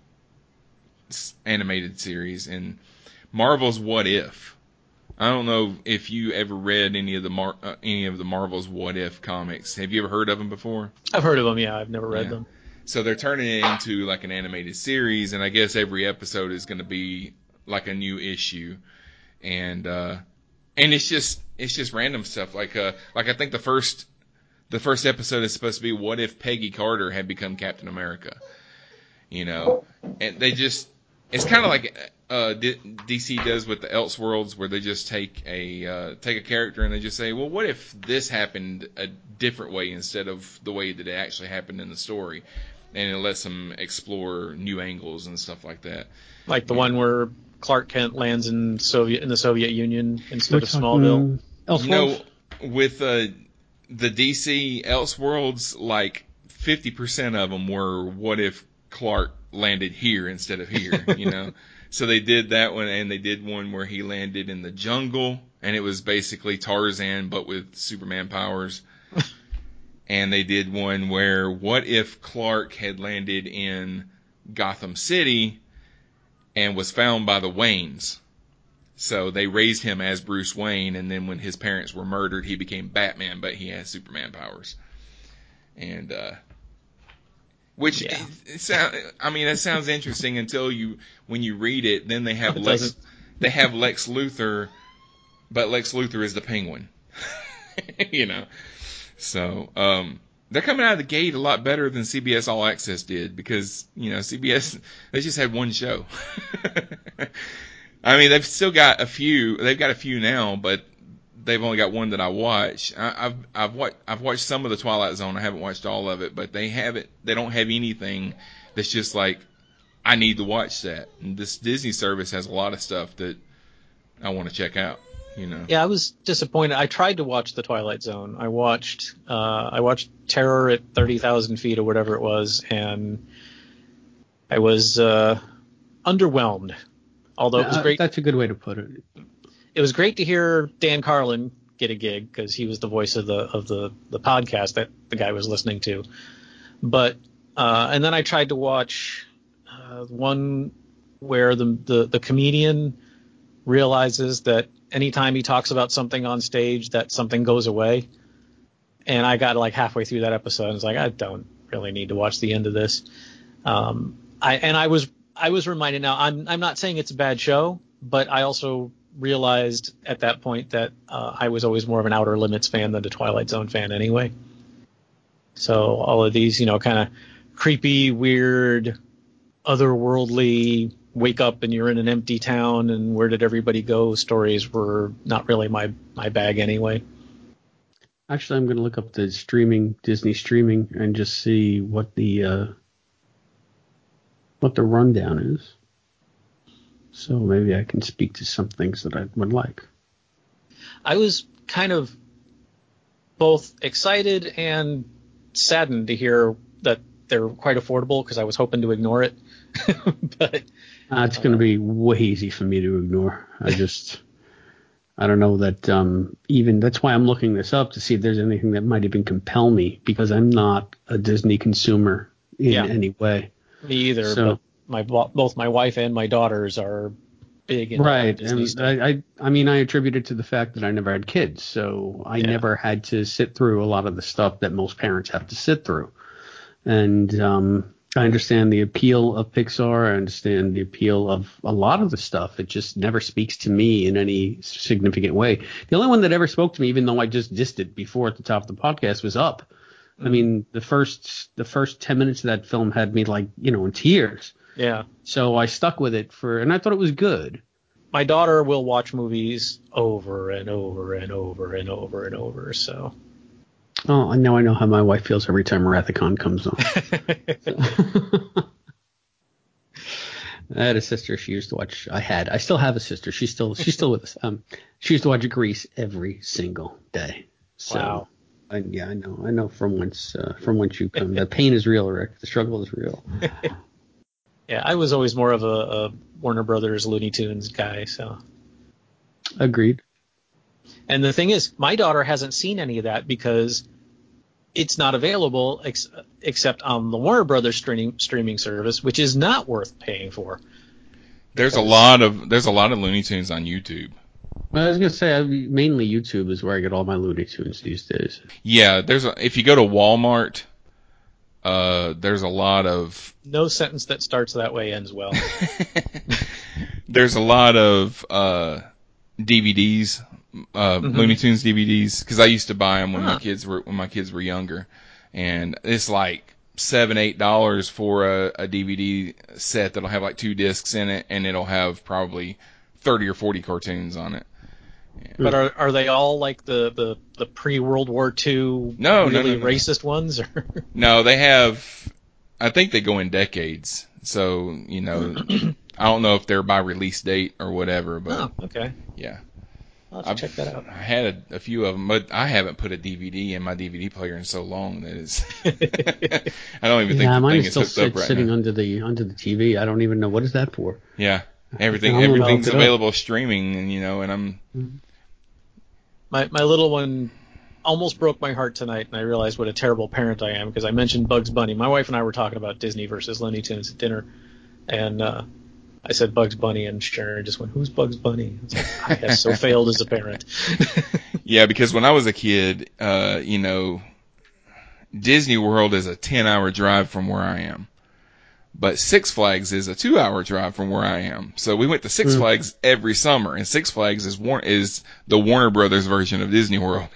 G: animated series, and Marvel's What If. I don't know if you ever read any of the Mar- uh, any of the Marvel's What If comics. Have you ever heard of them before?
I: I've heard of them, yeah. I've never read
G: yeah.
I: them.
G: So they're turning it into like an animated series, and I guess every episode is going to be like a new issue, and uh, and it's just it's just random stuff. Like uh, like I think the first the first episode is supposed to be what if Peggy Carter had become Captain America, you know, and they just it's kind of like uh, D C does with the Elseworlds, where they just take a uh, take a character and they just say, well, what if this happened a different way instead of the way that it actually happened in the story, and it lets them explore new angles and stuff like that.
I: Like the yeah. one where Clark Kent lands in Soviet in the Soviet Union instead of Smallville.
G: Elseworlds? No, with uh, the D C Elseworlds, like fifty percent of them were what if Clark landed here instead of here, you know? So they did that one, and they did one where he landed in the jungle, and it was basically Tarzan but with Superman powers. And they did one where what if Clark had landed in Gotham City and was found by the Waynes. So they raised him as Bruce Wayne, and then when his parents were murdered, he became Batman, but he has Superman powers. And, uh, which, yeah. it, it sound, I mean, that sounds interesting until you, when you read it, then they have
I: it
G: Lex,
I: doesn't.
G: they have Lex Luthor, but Lex Luthor is the Penguin. You know? So, um, they're coming out of the gate a lot better than C B S All Access did, because, you know, C B S, they just had one show. I mean, they've still got a few, they've got a few now, but they've only got one that I watch. I, I've, I've watched, I've watched some of the Twilight Zone. I haven't watched all of it, but they haven't, they don't have anything that's just like, I need to watch that. And this Disney service has a lot of stuff that I want to check out. You know.
I: Yeah, I was disappointed. I tried to watch The Twilight Zone. I watched uh, I watched Terror at thirty thousand feet or whatever it was, and I was uh, underwhelmed. Although it was great.
H: Uh, that's a good way to put it.
I: It was great to hear Dan Carlin get a gig, because he was the voice of the of the, the podcast that the guy was listening to. But uh, and then I tried to watch uh, one where the, the the comedian realizes that anytime he talks about something on stage, that something goes away. And I got like halfway through that episode and was like, I don't really need to watch the end of this. Um, I, and I was, I was reminded now, I'm, I'm not saying it's a bad show, but I also realized at that point that uh, I was always more of an Outer Limits fan than a Twilight Zone fan anyway. So all of these, you know, kind of creepy, weird, otherworldly, wake up and you're in an empty town and where did everybody go stories were not really my, my bag anyway.
H: Actually, I'm going to look up the streaming, Disney streaming, and just see what the uh, what the rundown is. So maybe I can speak to some things that I would like.
I: I was kind of both excited and saddened to hear that they're quite affordable, because I was hoping to ignore it. But
H: Uh, it's going to be way easy for me to ignore. I just, I don't know that um, even, that's why I'm looking this up to see if there's anything that might even compel me, because I'm not a Disney consumer in
I: yeah.
H: any way.
I: Me either,
H: so,
I: but my both my wife and my daughters are big into
H: right,
I: Disney
H: and
I: stuff.
H: I, I, I mean, I attribute it to the fact that I never had kids, so I
I: yeah.
H: never had to sit through a lot of the stuff that most parents have to sit through. And, um, I understand the appeal of Pixar. I understand the appeal of a lot of the stuff. It just never speaks to me in any significant way. The only one that ever spoke to me, even though I just dissed it before at the top of the podcast, was Up. I mean, the first the first ten minutes of that film had me like, you know, in tears.
I: Yeah.
H: So I stuck with it for, and I thought it was good.
I: My daughter will watch movies over and over and over and over and over. So.
H: Oh, now I know how my wife feels every time Wrathicon comes on. I had a sister. She used to watch. I had. I still have a sister. She's still. She's still with us. Um, she used to watch Grease every single day. So,
I: wow.
H: I, yeah, I know. I know from whence uh, from whence you come. The pain is real, Rick. The struggle is real.
I: Yeah, I was always more of a, a Warner Brothers Looney Tunes guy. So.
H: Agreed.
I: And the thing is, my daughter hasn't seen any of that because it's not available ex- except on the Warner Brothers streaming streaming service, which is not worth paying for.
G: There's a lot of there's a lot of Looney Tunes on YouTube.
H: I was gonna say I, mainly YouTube is where I get all my Looney Tunes these days.
G: Yeah, there's a, if you go to Walmart, uh, there's a lot of
I: no sentence that starts that way ends well.
G: There's a lot of uh, D V Ds. Uh, mm-hmm. Looney Tunes D V Ds, because I used to buy them when huh. my kids were when my kids were younger, and it's like seven eight dollars for a, a D V D set that'll have like two discs in it, and it'll have probably thirty or forty cartoons on it.
I: Yeah. But are are they all like the, the, the pre World War Two
G: no,
I: really
G: no, no, no.
I: racist ones? Or?
G: No, they have. I think they go in decades, so you know, I don't know if they're by release date or whatever, but
I: oh, okay,
G: yeah.
I: I'll have to check that out.
G: I had a, a few of them, but I haven't put a D V D in my D V D player in so long that it's. I don't even
H: yeah,
G: think the
H: mine
G: thing
H: is
G: is
H: still
G: hooked
H: sit,
G: up right
H: sitting
G: now.
H: under the under the T V. I don't even know what is that for.
G: Yeah, everything
H: I'm
G: everything's available streaming, and you know, and I'm.
I: My my little one almost broke my heart tonight, and I realized what a terrible parent I am because I mentioned Bugs Bunny. My wife and I were talking about Disney versus Looney Tunes at dinner, and. uh I said Bugs Bunny, and Sharon just went, "Who's Bugs Bunny?" I was like, I have so failed as a parent.
G: Yeah, because when I was a kid, uh, you know, Disney World is a ten-hour drive from where I am, but Six Flags is a two-hour drive from where I am. So we went to Six mm. Flags every summer, and Six Flags is War- is the Warner Brothers version of Disney World.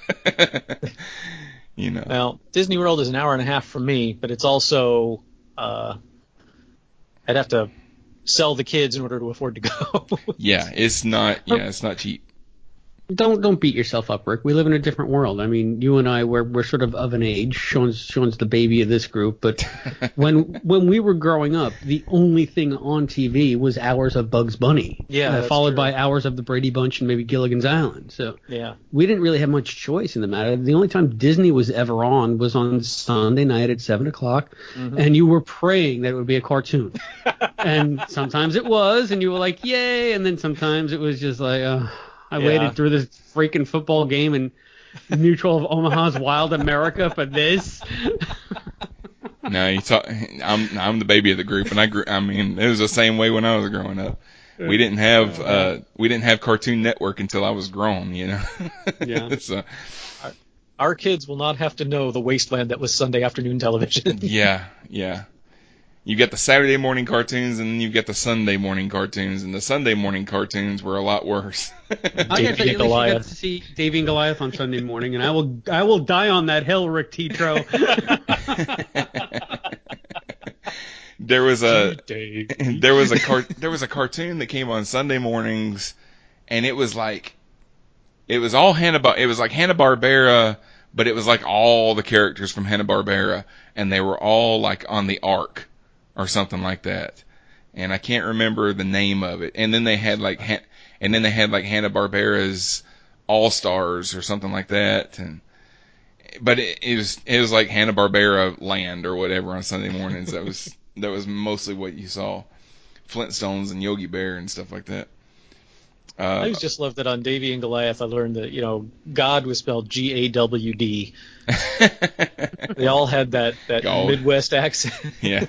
G: You know.
I: Well, Disney World is an hour and a half from me, but it's also uh, I'd have to. Sell the kids in order to afford to go.
G: Yeah, it's not. Yeah, it's not cheap.
H: Don't don't beat yourself up, Rick. We live in a different world. I mean, you and I we're we're sort of of an age. Sean's Sean's the baby of this group, but when when we were growing up, the only thing on T V was hours of Bugs Bunny.
I: Yeah,
H: uh, followed
I: true.
H: by hours of the Brady Bunch and maybe Gilligan's Island. So
I: yeah,
H: we didn't really have much choice in the matter. The only time Disney was ever on was on Sunday night at seven o'clock, mm-hmm. and you were praying that it would be a cartoon. And sometimes it was, and you were like, "Yay!" And then sometimes it was just like, uh, I yeah. waited through this freaking football game in Mutual of Omaha's Wild America for this.
G: No, you talk, I'm I'm the baby of the group, and I grew. I mean, it was the same way when I was growing up. We didn't have uh, we didn't have Cartoon Network until I was grown, you know.
H: Yeah.
G: So,
I: our, our kids will not have to know the wasteland that was Sunday afternoon television.
G: Yeah, yeah. You get the Saturday morning cartoons, and then you get the Sunday morning cartoons, and the Sunday morning cartoons were a lot worse.
H: I got to got to see Davey and Goliath on Sunday morning, and I will I will die on that hill, Rick Tetro.
G: There was a there was a car, there was a cartoon that came on Sunday mornings, and it was like it was all Hanna it was like Hanna-Barbera, but it was like all the characters from Hanna-Barbera, and they were all like on the Ark or something like that, and I can't remember the name of it. And then they had like and then they had like Hanna-Barbera's All Stars or something like that, and but it, it was it was like Hanna-Barbera Land or whatever on Sunday mornings. That was that was mostly what you saw, Flintstones and Yogi Bear and stuff like that. Uh,
I: I always just loved that on Davey and Goliath I learned that, you know, God was spelled G A W D. They all had that, that Midwest accent.
G: Yeah.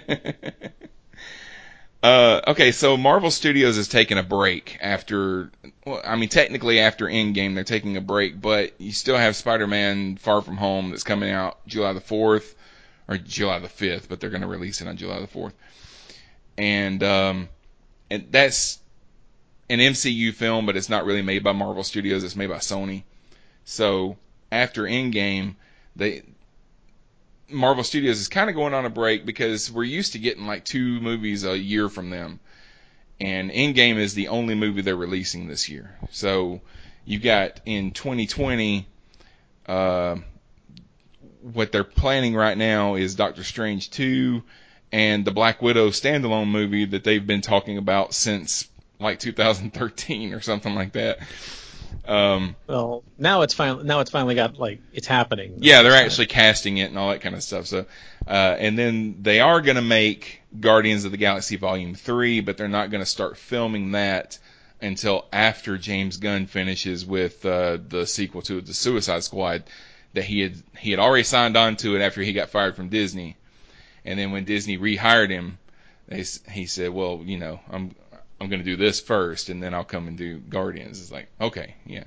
G: uh, okay, so Marvel Studios is taking a break after, well, I mean, technically after Endgame they're taking a break, but you still have Spider-Man Far From Home that's coming out July the fourth, or July the fifth, but they're going to release it on July the fourth. And, um, and that's an M C U film, but it's not really made by Marvel Studios. It's made by Sony. So after Endgame, they Marvel Studios is kind of going on a break because we're used to getting like two movies a year from them. And Endgame is the only movie they're releasing this year. So you got in twenty twenty, uh, what they're planning right now is Doctor Strange two and the Black Widow standalone movie that they've been talking about since like two thousand thirteen or something like that. Um,
I: well, now it's finally now it's finally got like it's happening.
G: Yeah, they're actually casting it and all that kind of stuff. So, uh, and then they are going to make Guardians of the Galaxy Volume three, but they're not going to start filming that until after James Gunn finishes with uh, the sequel to the Suicide Squad that he had he had already signed on to it after he got fired from Disney. And then when Disney rehired him, they, he said, "Well, you know, I'm I'm going to do this first, and then I'll come and do Guardians." It's like, okay, yeah.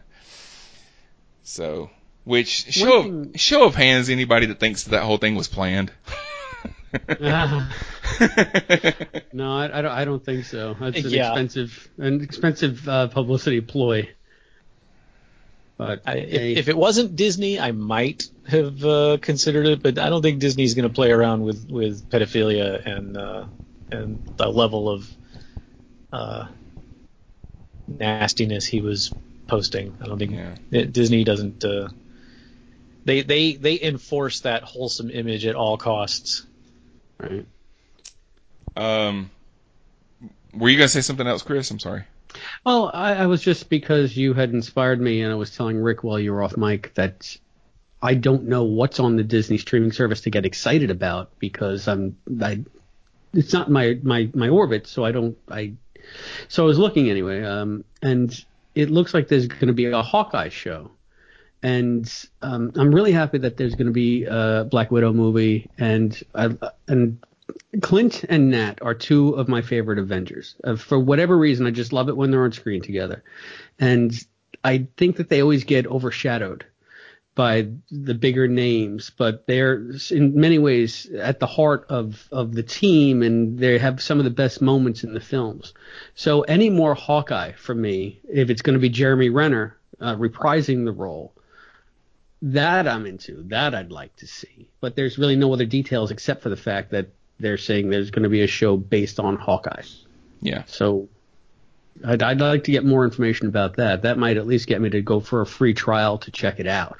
G: So, which show of, show of hands, anybody that thinks that whole thing was planned?
H: uh, no, I, I don't. I don't think so. That's an
I: Yeah.
H: expensive, an expensive uh, publicity ploy. But
I: I, if,
H: hey.
I: if it wasn't Disney, I might have uh, considered it, but I don't think Disney's going to play around with, with pedophilia and uh, and the level of uh, nastiness he was posting. I don't think
G: Yeah.
I: it, Disney doesn't. Uh, they they they enforce that wholesome image at all costs.
H: Right.
G: Um, were you gonna say something else, Chris? I'm sorry.
H: Well, I, I was just because you had inspired me, and I was telling Rick while you were off mic that I don't know what's on the Disney streaming service to get excited about because I'm I it's not my my my orbit, so I don't I so I was looking anyway, um, and it looks like there's going to be a Hawkeye show, and um, I'm really happy that there's going to be a Black Widow movie, and I, and Clint and Nat are two of my favorite Avengers. Uh, for whatever reason, I just love it when they're on screen together. And I think that they always get overshadowed by the bigger names, but they're in many ways at the heart of, of the team, and they have some of the best moments in the films. So any more Hawkeye for me, if it's going to be Jeremy Renner uh, reprising the role, that I'm into. That I'd like to see. But there's really no other details except for the fact that they're saying there's going to be a show based on Hawkeye.
G: Yeah.
H: So I'd, I'd like to get more information about that. That might at least get me to go for a free trial to check it out.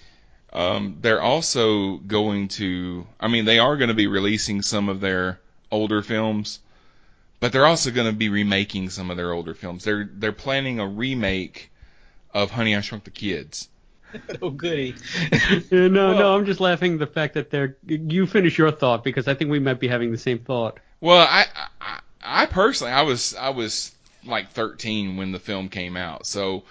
G: Um, they're also going to, I mean, they are going to be releasing some of their older films, but they're also going to be remaking some of their older films. They're they're planning a remake of Honey, I Shrunk the Kids.
I: Oh, goody.
H: no,
G: well,
H: no, I'm just laughing at the fact that they're. You finish your thought because I think we might be having the same thought.
G: Well, I, I, I personally, I was, I was like thirteen when the film came out, so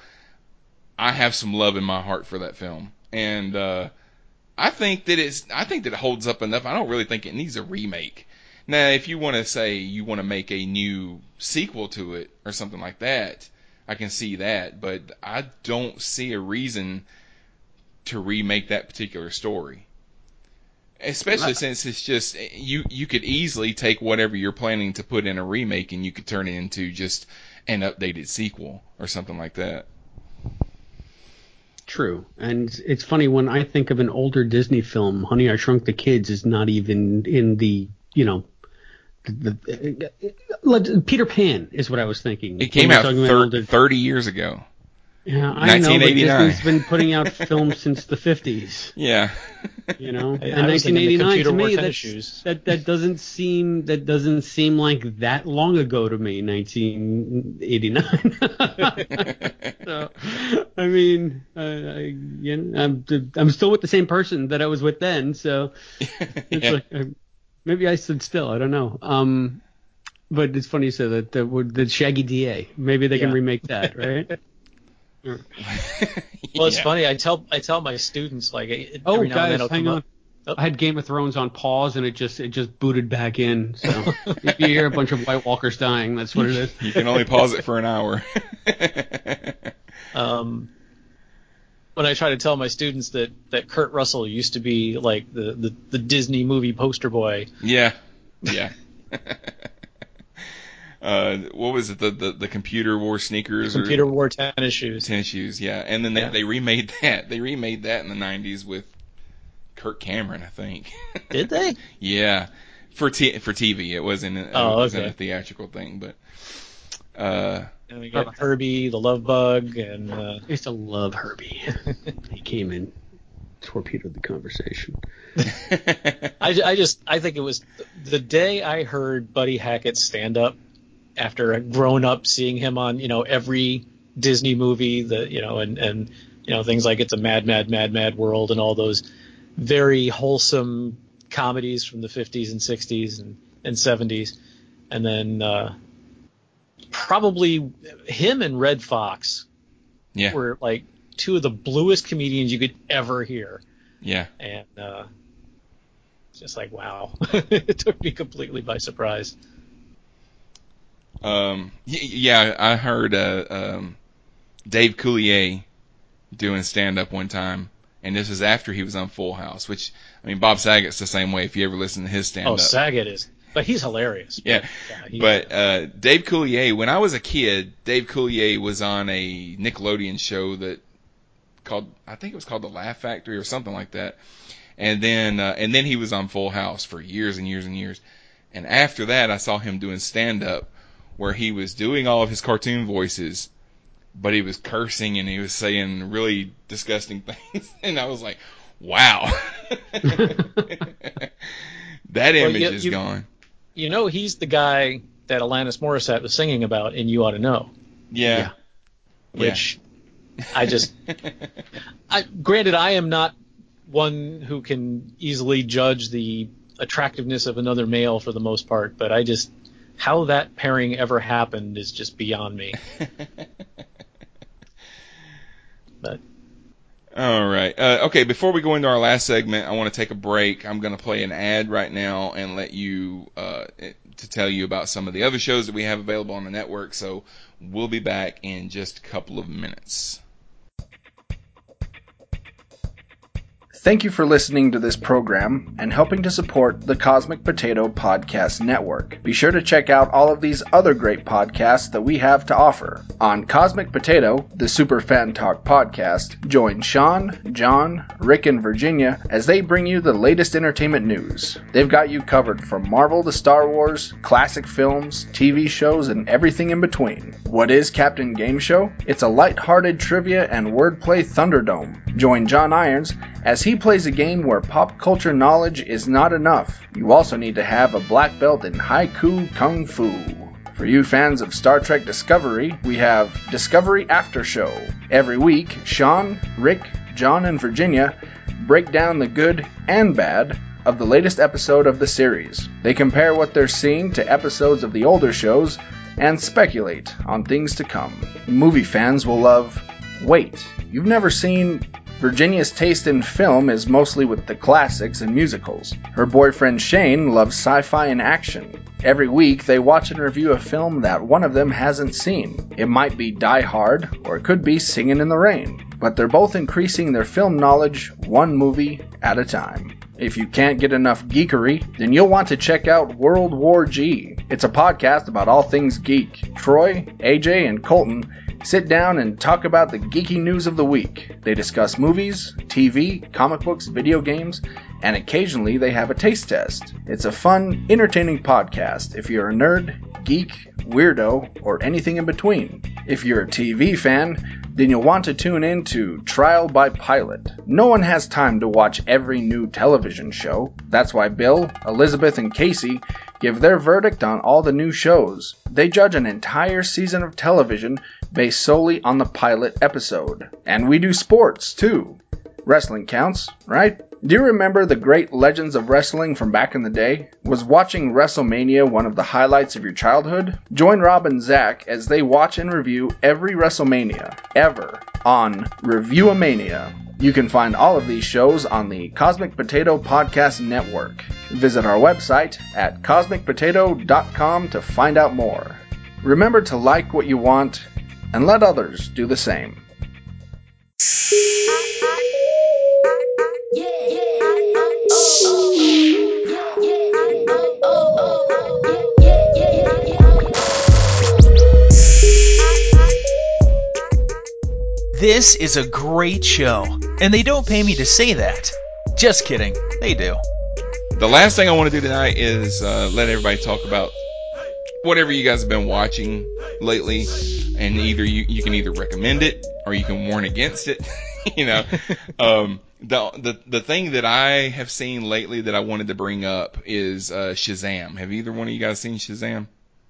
G: I have some love in my heart for that film, and uh, I think that it's, I think that it holds up enough. I don't really think it needs a remake. Now, if you want to say you want to make a new sequel to it or something like that, I can see that, but I don't see a reason to remake that particular story, especially since it's just you you could easily take whatever you're planning to put in a remake and you could turn it into just an updated sequel or something like that.
H: True. And it's funny when I think of an older Disney film, Honey, I Shrunk the Kids is not even in the, you know, the, the, uh, Peter Pan is what I was thinking.
G: It came out thir- thirty years ago.
H: Yeah, I know, but Disney's been putting out films since the fifties.
G: Yeah.
H: You know,
I: I,
H: and
I: I
H: nineteen eighty-nine to me, that,
I: shoes.
H: that that doesn't seem that doesn't seem like that long ago to me. nineteen eighty-nine. So, I mean, I, I, you know, I'm I'm still with the same person that I was with then. So it's
G: yeah.
H: like uh, maybe I stood still. I don't know. Um, but it's funny you said that the, the Shaggy D A. Maybe they
I: yeah.
H: can remake that, right?
I: Well, it's yeah. funny. I tell I tell my students like every
H: oh,
I: now
H: guys,
I: and then
H: hang on. Oh. I had Game of Thrones on pause and it just it just booted back in. So if you hear a bunch of White Walkers dying, that's what it is.
G: You can only pause it for an hour.
I: um, when I try to tell my students that, that Kurt Russell used to be like the, the, the Disney movie poster boy.
G: Yeah, yeah. Uh, what was it? The, the, the computer wore sneakers?
I: Computer
G: or,
I: wore tennis shoes.
G: Tennis shoes, yeah. And then they,
I: yeah.
G: they remade that. They remade that in the nineties with Kirk Cameron, I think.
I: Did they?
G: Yeah, for t- for T V. It wasn't. A,
I: oh,
G: it wasn't
I: okay.
G: a theatrical thing, but. Uh,
I: and we got Herbie, the Love Bug, and uh...
H: I used to love Herbie. He came in, torpedoed the conversation.
I: I, I just I think it was the day I heard Buddy Hackett stand up after growing up seeing him on you know every Disney movie, the you know and and you know things like It's a Mad Mad Mad Mad World and all those very wholesome comedies from the fifties and sixties and, and seventies, and then uh, probably him and Red Fox
G: yeah.
I: were like two of the bluest comedians you could ever hear.
G: Yeah.
I: And uh, just like, wow. It took me completely by surprise.
G: Um, y- yeah, I heard uh, um, Dave Coulier doing stand-up one time, and this was after he was on Full House, which, I mean, Bob Saget's the same way if you ever listen to his stand-up.
I: Oh, Saget is. But he's hilarious.
G: Yeah,
I: but, yeah, he,
G: but uh, Dave Coulier, when I was a kid, Dave Coulier was on a Nickelodeon show that called, I think it was called The Laugh Factory or something like that. And then uh, and then he was on Full House for years and years and years. And after that, I saw him doing stand-up where he was doing all of his cartoon voices, but he was cursing and he was saying really disgusting things. And I was like, wow. That image
I: well, you,
G: is
I: you,
G: gone.
I: You know he's the guy that Alanis Morissette was singing about in You Ought to Know.
G: Yeah.
I: yeah. Which yeah. I just... I, granted, I am not one who can easily judge the attractiveness of another male for the most part, but I just... How that pairing ever happened is just beyond me. But...
G: All right. Uh, okay, before we go into our last segment, I want to take a break. I'm going to play an ad right now and let you, uh, to tell you about some of the other shows that we have available on the network. So we'll be back in just a couple of minutes.
J: Thank you for listening to this program and helping to support the Cosmic Potato Podcast Network. Be sure to check out all of these other great podcasts that we have to offer. On Cosmic Potato, the Super Fan Talk podcast, join Sean, John, Rick, and Virginia as they bring you the latest entertainment news. They've got you covered from Marvel to Star Wars, classic films, T V shows, and everything in between. What is Captain Game Show? It's a light-hearted trivia and wordplay Thunderdome. Join John Irons as he plays a game where pop culture knowledge is not enough. You also need to have a black belt in haiku kung fu. For you fans of Star Trek Discovery, we have Discovery After Show. Every week, Sean, Rick, John, and Virginia break down the good and bad of the latest episode of the series. They compare what they're seeing to episodes of the older shows and speculate on things to come. Movie fans will love Wait, you've never seen... Virginia's taste in film is mostly with the classics and musicals. Her boyfriend Shane loves sci-fi and action. Every week, they watch and review a film that one of them hasn't seen. It might be Die Hard, or it could be Singin' in the Rain. But they're both increasing their film knowledge one movie at a time. If you can't get enough geekery, then you'll want to check out World War G. It's a podcast about all things geek. Troy, A J, and Colton sit down and talk about the geeky news of the week. They discuss movies, T V, comic books, video games, and occasionally they have a taste test. It's a fun, entertaining podcast if you're a nerd, geek, weirdo, or anything in between. If you're a T V fan, then you'll want to tune in to Trial by Pilot. No one has time to watch every new television show. That's why Bill, Elizabeth, and Casey give their verdict on all the new shows. They judge an entire season of television based solely on the pilot episode. And we do sports, too. Wrestling counts, right? Do you remember the great legends of wrestling from back in the day? Was watching WrestleMania one of the highlights of your childhood? Join Rob and Zach as they watch and review every WrestleMania ever on Review-A-Mania. You can find all of these shows on the Cosmic Potato Podcast Network. Visit our website at cosmic potato dot com to find out more. Remember to like what you want and let others do the same.
C: This is a great show, and they don't pay me to say that.
I: Just kidding. They do.
G: The last thing I want to do tonight is uh, let everybody talk about whatever you guys have been watching lately, and either you, you can either recommend it or you can warn against it. you know, um, the, the the thing that I have seen lately that I wanted to bring up is uh, Shazam. Have either one of you guys seen Shazam?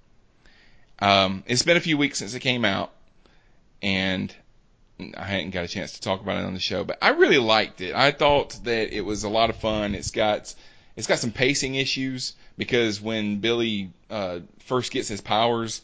G: Um, it's been a few weeks since it came out, and I hadn't got a chance to talk about it on the show, but I really liked it. I thought that it was a lot of fun. It's got it's got some pacing issues because when Billy uh, first gets his powers,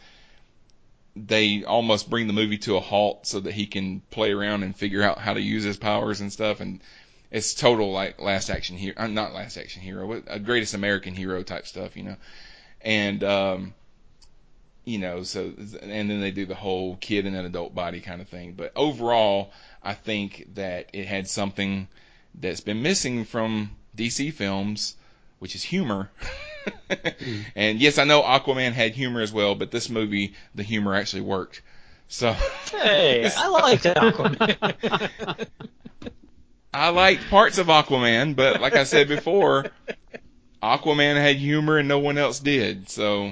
G: they almost bring the movie to a halt so that he can play around and figure out how to use his powers and stuff. And it's total like Last Action Hero, uh, not Last Action Hero, a Greatest American Hero type stuff, you know. And um, you know, so and then they do the whole kid in an adult body kind of thing. But overall, I think that it had something that's been missing from D C films, which is humor. mm. And yes, I know Aquaman had humor as well, but this movie, the humor actually worked. So
I: hey, I liked Aquaman.
G: I liked parts of Aquaman, but like I said before, Aquaman had humor and no one else did. So,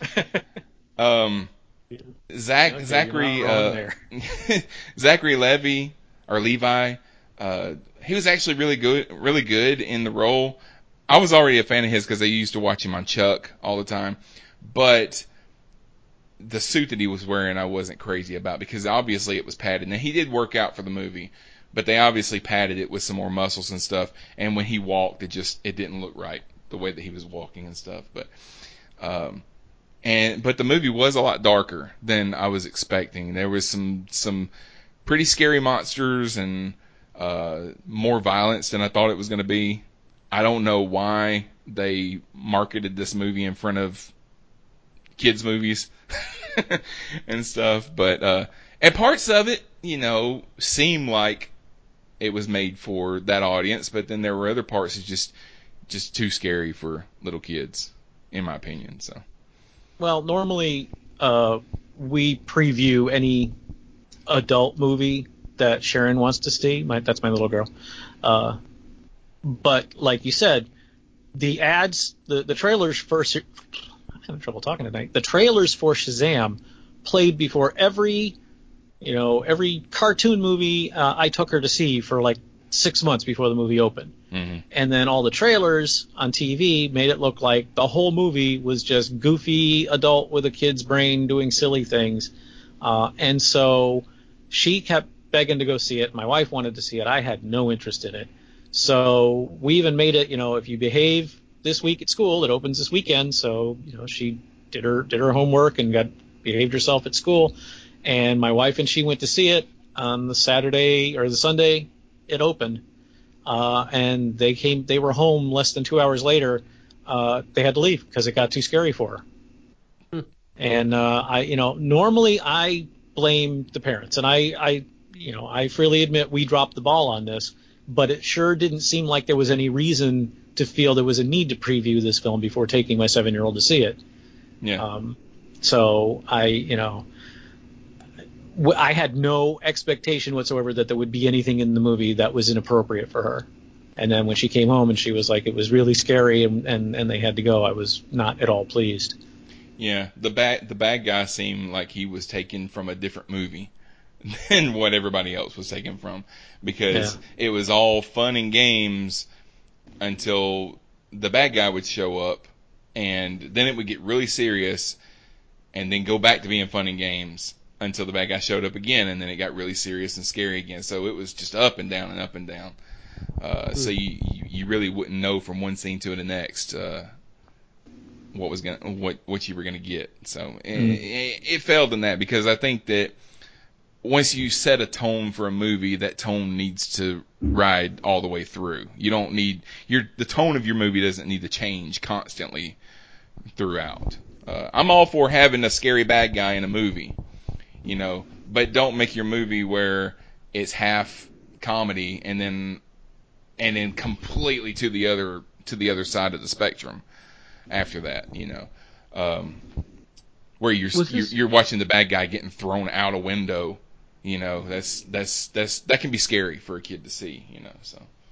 G: um, Zach
I: okay,
G: Zachary uh, Zachary Levi or Levi, uh, he was actually really good, really good in the role. I was already a fan of his because I used to watch him on Chuck all the time, but the suit that he was wearing I wasn't crazy about because obviously it was padded. Now he did work out for the movie, but they obviously padded it with some more muscles and stuff. And when he walked, it just it didn't look right the way that he was walking and stuff. But um, and but the movie was a lot darker than I was expecting. There was some some pretty scary monsters and uh, more violence than I thought it was going to be. I don't know why they marketed this movie in front of kids' movies and stuff, but uh, and parts of it, you know, seem like it was made for that audience, but then there were other parts that's just just too scary for little kids, in my opinion. So,
I: well, normally uh, we preview any adult movie that Sharon wants to see. My, that's my little girl. Uh, But like you said, the ads, the, the trailers for I'm having trouble talking tonight. The trailers for Shazam played before every, you know, every cartoon movie uh, I took her to see for like six months before the movie opened. Mm-hmm. And then all the trailers on T V made it look like the whole movie was just goofy adult with a kid's brain doing silly things. Uh, and so she kept begging to go see it. My wife wanted to see it. I had no interest in it. So we even made it, you know, if you behave this week at school, it opens this weekend. So, you know, she did her did her homework and got behaved herself at school. And my wife and she went to see it on the Saturday or the Sunday it opened. Uh, and they came, they were home less than two hours later. Uh, they had to leave because it got too scary for her. Hmm. And uh, I, you know, normally I blame the parents, and I, I, you know, I freely admit we dropped the ball on this. But it sure didn't seem like there was any reason to feel there was a need to preview this film before taking my seven-year-old to see it.
G: Yeah.
I: Um, so I, you know, w- I had no expectation whatsoever that there would be anything in the movie that was inappropriate for her. And then when she came home and she was like, it was really scary and, and, and they had to go, I was not at all pleased.
G: Yeah, the bad the bad guy seemed like he was taken from a different movie than what everybody else was taken from, because yeah. It was all fun and games until the bad guy would show up, and then it would get really serious and then go back to being fun and games until the bad guy showed up again, and then it got really serious and scary again. So it was just up and down and up and down. Uh, mm. So you, you really wouldn't know from one scene to the next uh, what was gonna what what you were gonna get. So mm. it, it failed in that, because I think that once you set a tone for a movie, that tone needs to ride all the way through. You don't need your the tone of your movie doesn't need to change constantly throughout. Uh, I'm all for having a scary bad guy in a movie, you know, but don't make your movie where it's half comedy and then and then completely to the other to the other side of the spectrum after that, you know, um, where you're, you're you're watching the bad guy getting thrown out a window. You know, that's that's that's that can be scary for a kid to see. You know, so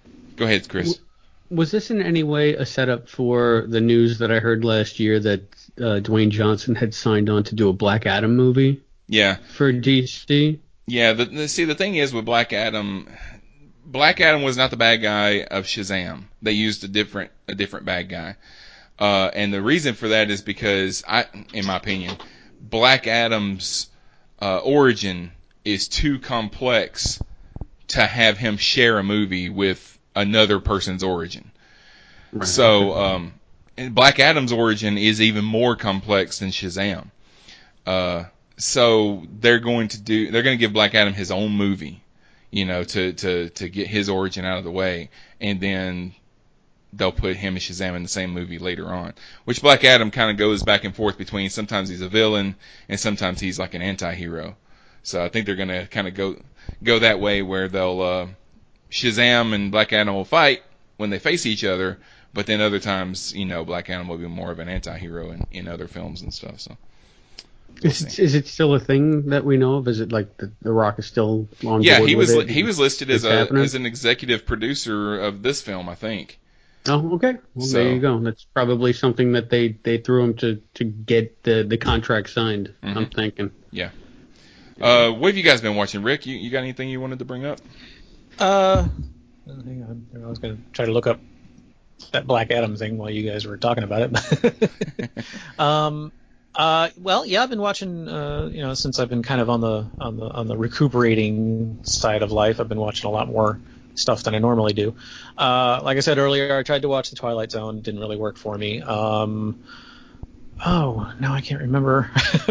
G: Go ahead, Chris.
H: Was this in any way a setup for the news that I heard last year that uh, Dwayne Johnson had signed on to do a Black Adam movie?
G: Yeah.
H: For D C?
G: Yeah. The, the, see, the thing is with Black Adam, Black Adam was not the bad guy of Shazam. They used a different a different bad guy, uh, and the reason for that is because I, in my opinion, Black Adam's uh, origin is too complex to have him share a movie with another person's origin. Right. So, um, and Black Adam's origin is even more complex than Shazam. Uh, so they're going to do, they're going to give Black Adam his own movie, you know, to, to, to get his origin out of the way. And then they'll put him and Shazam in the same movie later on, which Black Adam kind of goes back and forth between sometimes he's a villain and sometimes he's like an anti-hero. So I think they're going to kind of go, go that way where they'll, uh, Shazam and Black Adam will fight when they face each other, but then other times, you know, Black Adam will be more of an anti-hero in, in other films and stuff. So, we'll
H: is, it, is it still a thing that we know of? Is it like the, the Rock is still on
G: yeah,
H: board
G: he was
H: with it?
G: he was listed as a
H: happening?
G: as an executive producer of this film, I think.
H: Oh, okay. Well,
G: So-
H: there you go. That's probably something that they, they threw him to, to get the, the contract signed.
G: Mhm.
H: I'm thinking.
G: Yeah. Uh, what have you guys been watching, Rick? You, you got anything you wanted to bring up?
I: Uh, hang on. I was going to try to look up that Black Adam thing while you guys were talking about it. um, uh, well, yeah, I've been watching. Uh, you know, since I've been kind of on the on the on the recuperating side of life, I've been watching a lot more stuff than I normally do. Uh, like I said earlier, I tried to watch The Twilight Zone. Didn't really work for me. Um, oh, now I can't remember.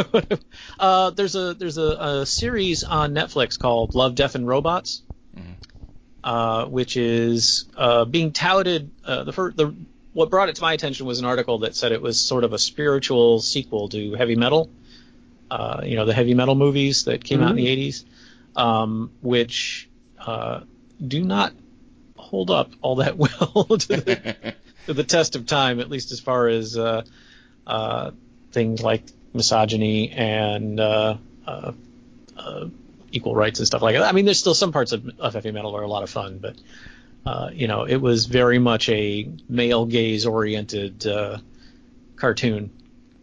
I: uh, there's a there's a, a series on Netflix called Love, Death, and Robots. Uh, which is uh, being touted. Uh, the, fir- the what brought it to my attention was an article that said it was sort of a spiritual sequel to Heavy Metal. Uh, you know, the heavy metal movies that came
H: Mm-hmm.
I: out in the eighties, um, which uh, do not hold up all that well to, the, to the test of time, at least as far as uh, uh, things like misogyny and uh, uh, uh, equal rights and stuff like that. I mean, there's still some parts of, of heavy metal are a lot of fun, but uh, you know, it was very much a male gaze oriented uh, cartoon.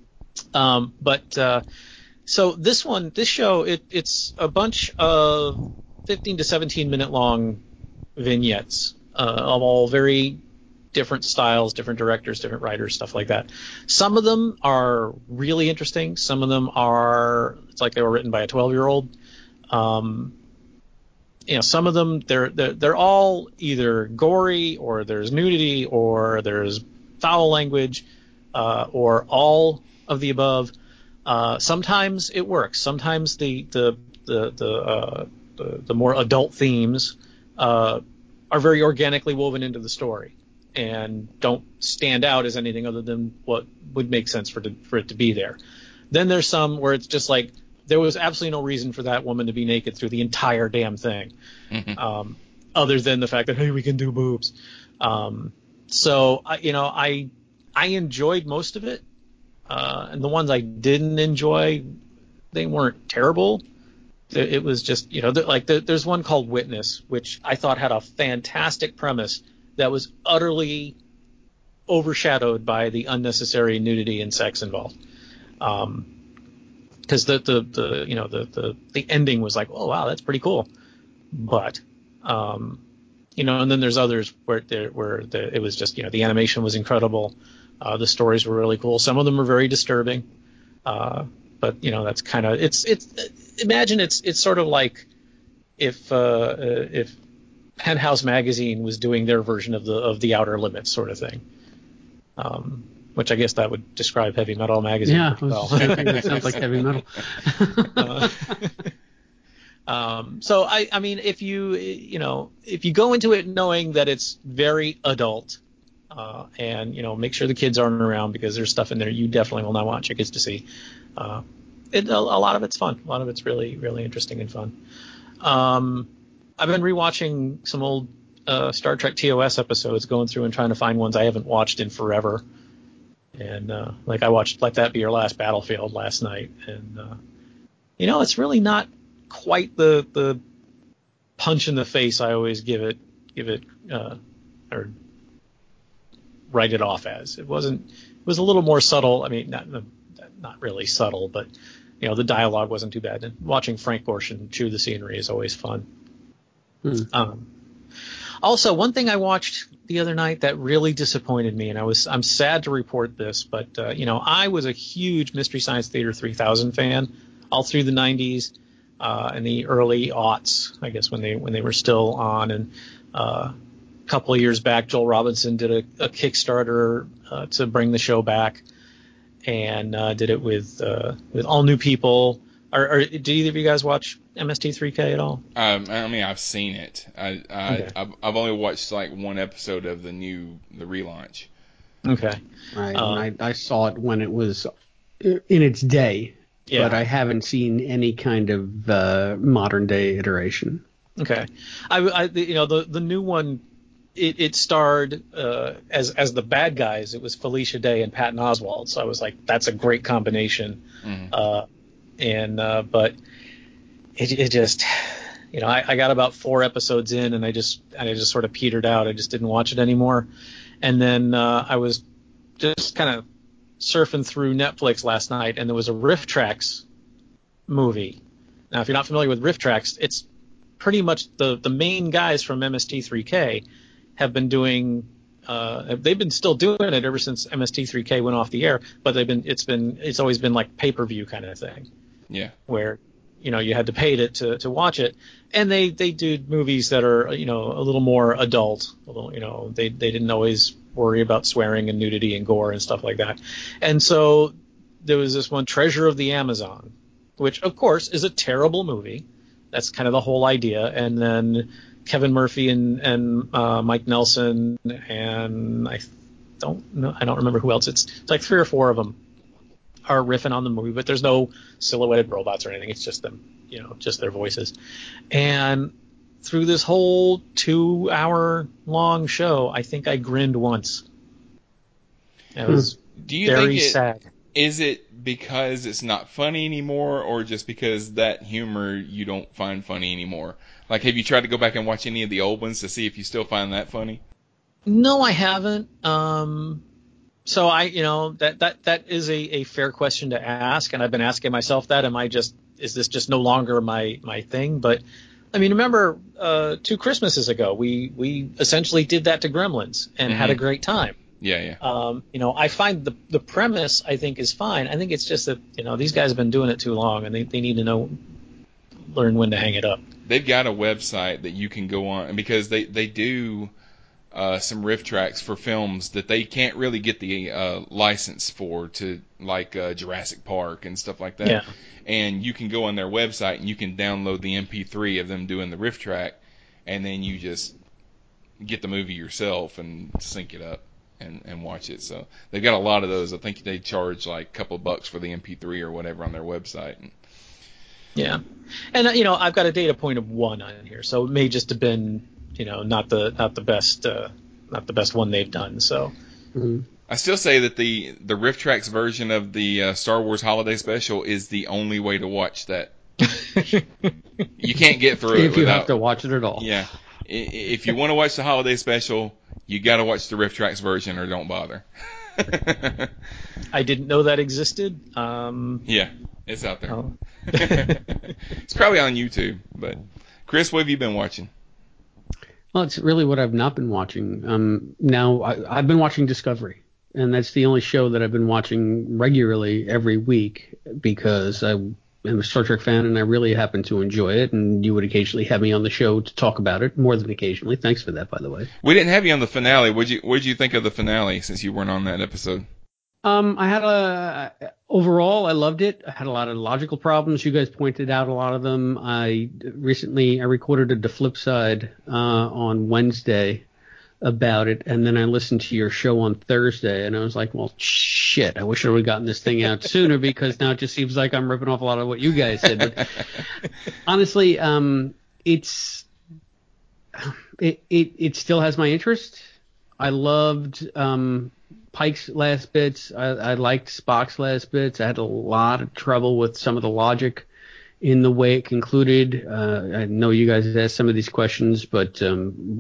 I: Um, but uh, so this one, this show, it, it's a bunch of fifteen to seventeen minute long vignettes uh, of all very different styles, different directors, different writers, stuff like that. Some of them are really interesting. Some of them are, it's like they were written by a twelve year old. Um, you know, some of them they're, they're they're all either gory or there's nudity or there's foul language uh, or all of the above. Uh, sometimes it works. Sometimes the the the the, uh, the, the more adult themes uh, are very organically woven into the story and don't stand out as anything other than what would make sense for to, for it to be there. Then there's some where it's just like, there was absolutely no reason for that woman to be naked through the entire damn thing,
G: Mm-hmm.
I: um, other than the fact that, hey, we can do boobs. Um, so, I, you know, I I enjoyed most of it, uh, and the ones I didn't enjoy, they weren't terrible. It, it was just, you know, like the, there's one called Witness, which I thought had a fantastic premise that was utterly overshadowed by the unnecessary nudity and sex involved. Um, Because the, the, the you know the, the, the ending was like, oh wow, that's pretty cool, but um, you know, and then there's others where there where the, it was just, you know, the animation was incredible, uh, the stories were really cool. Some of them were very disturbing, uh, but you know, that's kind of it's it's imagine it's it's sort of like if uh, if Penthouse Magazine was doing their version of the of the Outer Limits sort of thing. Um, Which I guess that would describe Heavy Metal Magazine.
H: Yeah, I was
I: well.
H: just thinking that sounds like heavy metal.
I: uh, um, so I, I mean, if you, you know, if you go into it knowing that it's very adult, uh, and you know, make sure the kids aren't around because there's stuff in there you definitely will not want your kids to see. Uh, it, a, a lot of it's fun. A lot of it's really, really interesting and fun. Um, I've been rewatching some old uh, Star Trek T O S episodes, going through and trying to find ones I haven't watched in forever. And uh, like I watched Let That Be Your Last Battlefield last night, and uh, you know, it's really not quite the the punch in the face I always give it give it uh, or write it off as. It wasn't. It was a little more subtle. I mean, not not really subtle, but you know, the dialogue wasn't too bad. And watching Frank Gorshin chew the scenery is always fun. Hmm. Um, also, one thing I watched the other night that really disappointed me, and I was I'm sad to report this, but uh, you know, I was a huge Mystery Science Theater three thousand fan all through the nineties uh, and the early aughts, I guess, when they when they were still on. And uh, a couple of years back, Joel Robinson did a, a Kickstarter uh, to bring the show back, and uh, did it with uh, with all new people. Are, are, do either of you guys watch M S T three K at all?
G: Um, I mean, I've seen it. I, I
I: Okay.
G: I've, I've only watched like one episode of the new the relaunch.
I: Okay.
H: Right,
I: Um,
H: and I, I saw it when it was in its day,
I: Yeah.
H: but I haven't seen any kind of uh, modern day iteration.
I: Okay, I, I you know the the new one, it, it starred uh, as as the bad guys. It was Felicia Day and Patton Oswalt. So I was like, that's a great combination.
G: Mhm.
I: Uh, and uh, but it it just, you know, I, I got about four episodes in, and I just I just sort of petered out. I just didn't watch it anymore. And then uh, I was just kind of surfing through Netflix last night, and there was a Riff Tracks movie. Now, if you're not familiar with Riff Tracks, it's pretty much the the main guys from M S T three K have been doing. Uh, they've been still doing it ever since M S T three K went off the air, but they've been it's been it's always been like pay per view kind of thing.
G: Yeah.
I: Where, you know, you had to pay to, to to watch it, and they they do movies that are, you know, a little more adult. A little, you know, they they didn't always worry about swearing and nudity and gore and stuff like that. And so there was this one, Treasure of the Amazon, which of course is a terrible movie. That's kind of the whole idea. And then Kevin Murphy and and uh, Mike Nelson and I don't know I don't remember who else. It's, it's like three or four of them are riffing on the movie, but there's no silhouetted robots or anything. It's just them, you know, just their voices. And through this whole two hour long show, I think I grinned once. It was
G: Do you
I: very
G: think it,
I: sad.
G: Is it because it's not funny anymore, or just because that humor you don't find funny anymore? Like, have you tried to go back and watch any of the old ones to see if you still find that funny?
I: No, I haven't. Um, so I, you know, that, that, that is a, a fair question to ask. And I've been asking myself that. Am I just, is this just no longer my, my thing? But I mean, remember, uh, two Christmases ago, we, we essentially did that to Gremlins and
G: Mm-hmm.
I: had a great time.
G: Yeah, yeah.
I: Um, you know, I find the, the premise, I think, is fine. I think it's just that, you know, these guys have been doing it too long, and they, they need to know, learn when to hang it up.
G: They've got a website that you can go on, because they, they do uh, some riff tracks for films that they can't really get the uh, license for, to like uh, Jurassic Park and stuff like that.
I: Yeah.
G: And you can go on their website and you can download the M P three of them doing the riff track, and then you just get the movie yourself and sync it up and, and watch it. So they've got a lot of those. I think they charge like a couple of bucks for the M P three or whatever on their website. And,
I: Yeah. And, uh, you know, I've got a data point of one on here, so it may just have been, you know, not the not the best uh, not the best one they've done. So
H: Mm-hmm.
G: I still say that the the Riff Tracks version of the uh, Star Wars Holiday Special is the only way to watch that. You can't get through it
H: If you
G: without,
H: have to watch it at all.
G: Yeah. I- If you want to watch the Holiday Special, you got to watch the Riff Tracks version, or don't bother.
I: I didn't know that existed. Um,
G: Yeah, it's out there.
I: oh.
G: It's probably on YouTube. But Chris, what have you been watching?
H: Well, it's really what I've not been watching. Um, now, I, I've been watching Discovery, and that's the only show that I've been watching regularly every week, because I am a Star Trek fan and I really happen to enjoy it, and you would occasionally have me on the show to talk about it, more than occasionally. Thanks for that, by the way.
G: We didn't have you on the finale. What'd you What'd you think of the finale, since you weren't on that episode?
H: Um, I had a overall, I loved it. I had a lot of logical problems. You guys pointed out a lot of them. I recently I recorded the flip side uh, on Wednesday about it, and then I listened to your show on Thursday, and I was like, well, shit, I wish I would have gotten this thing out sooner, because now it just seems like I'm ripping off a lot of what you guys said. But honestly, um, it's it, it it still has my interest. I loved um. Pike's last bits. I, I liked Spock's last bits. I had a lot of trouble with some of the logic in the way it concluded. Uh, I know you guys asked some of these questions, but um,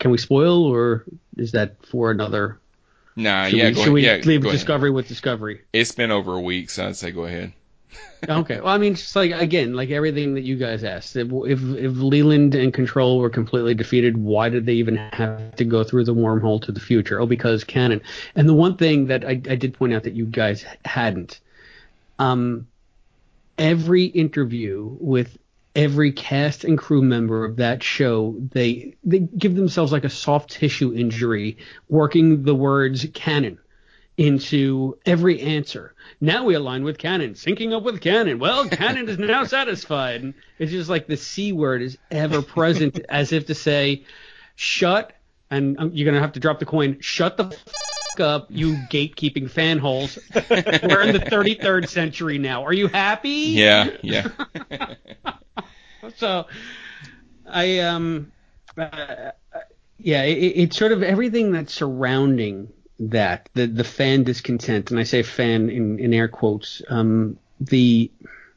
H: can we spoil, or is that for another?
G: Nah,
H: should
G: yeah,
H: we,
G: go
H: should we
G: yeah,
H: leave
G: go
H: Discovery
G: ahead.
H: with Discovery?
G: It's been over a week, so I'd say go ahead.
H: Okay. Well, I mean, just like, again, like everything that you guys asked, if, if if Leland and Control were completely defeated, why did they even have to go through the wormhole to the future? Oh, because canon. And the one thing that I, I did point out that you guys hadn't, um, every interview with every cast and crew member of that show, they they give themselves like a soft tissue injury, working the words canon into every answer. Now we align with canon, syncing up with canon. Well, canon is now satisfied. And it's just like the C word is ever present, as if to say, shut, and you're going to have to drop the coin, shut the f- up, you gatekeeping fan holes. We're in the thirty-third century now. Are you happy?
G: Yeah, yeah.
H: So, I, um, uh, yeah, it, it's sort of everything that's surrounding that, the the fan discontent, and I say fan in, in air quotes, um, the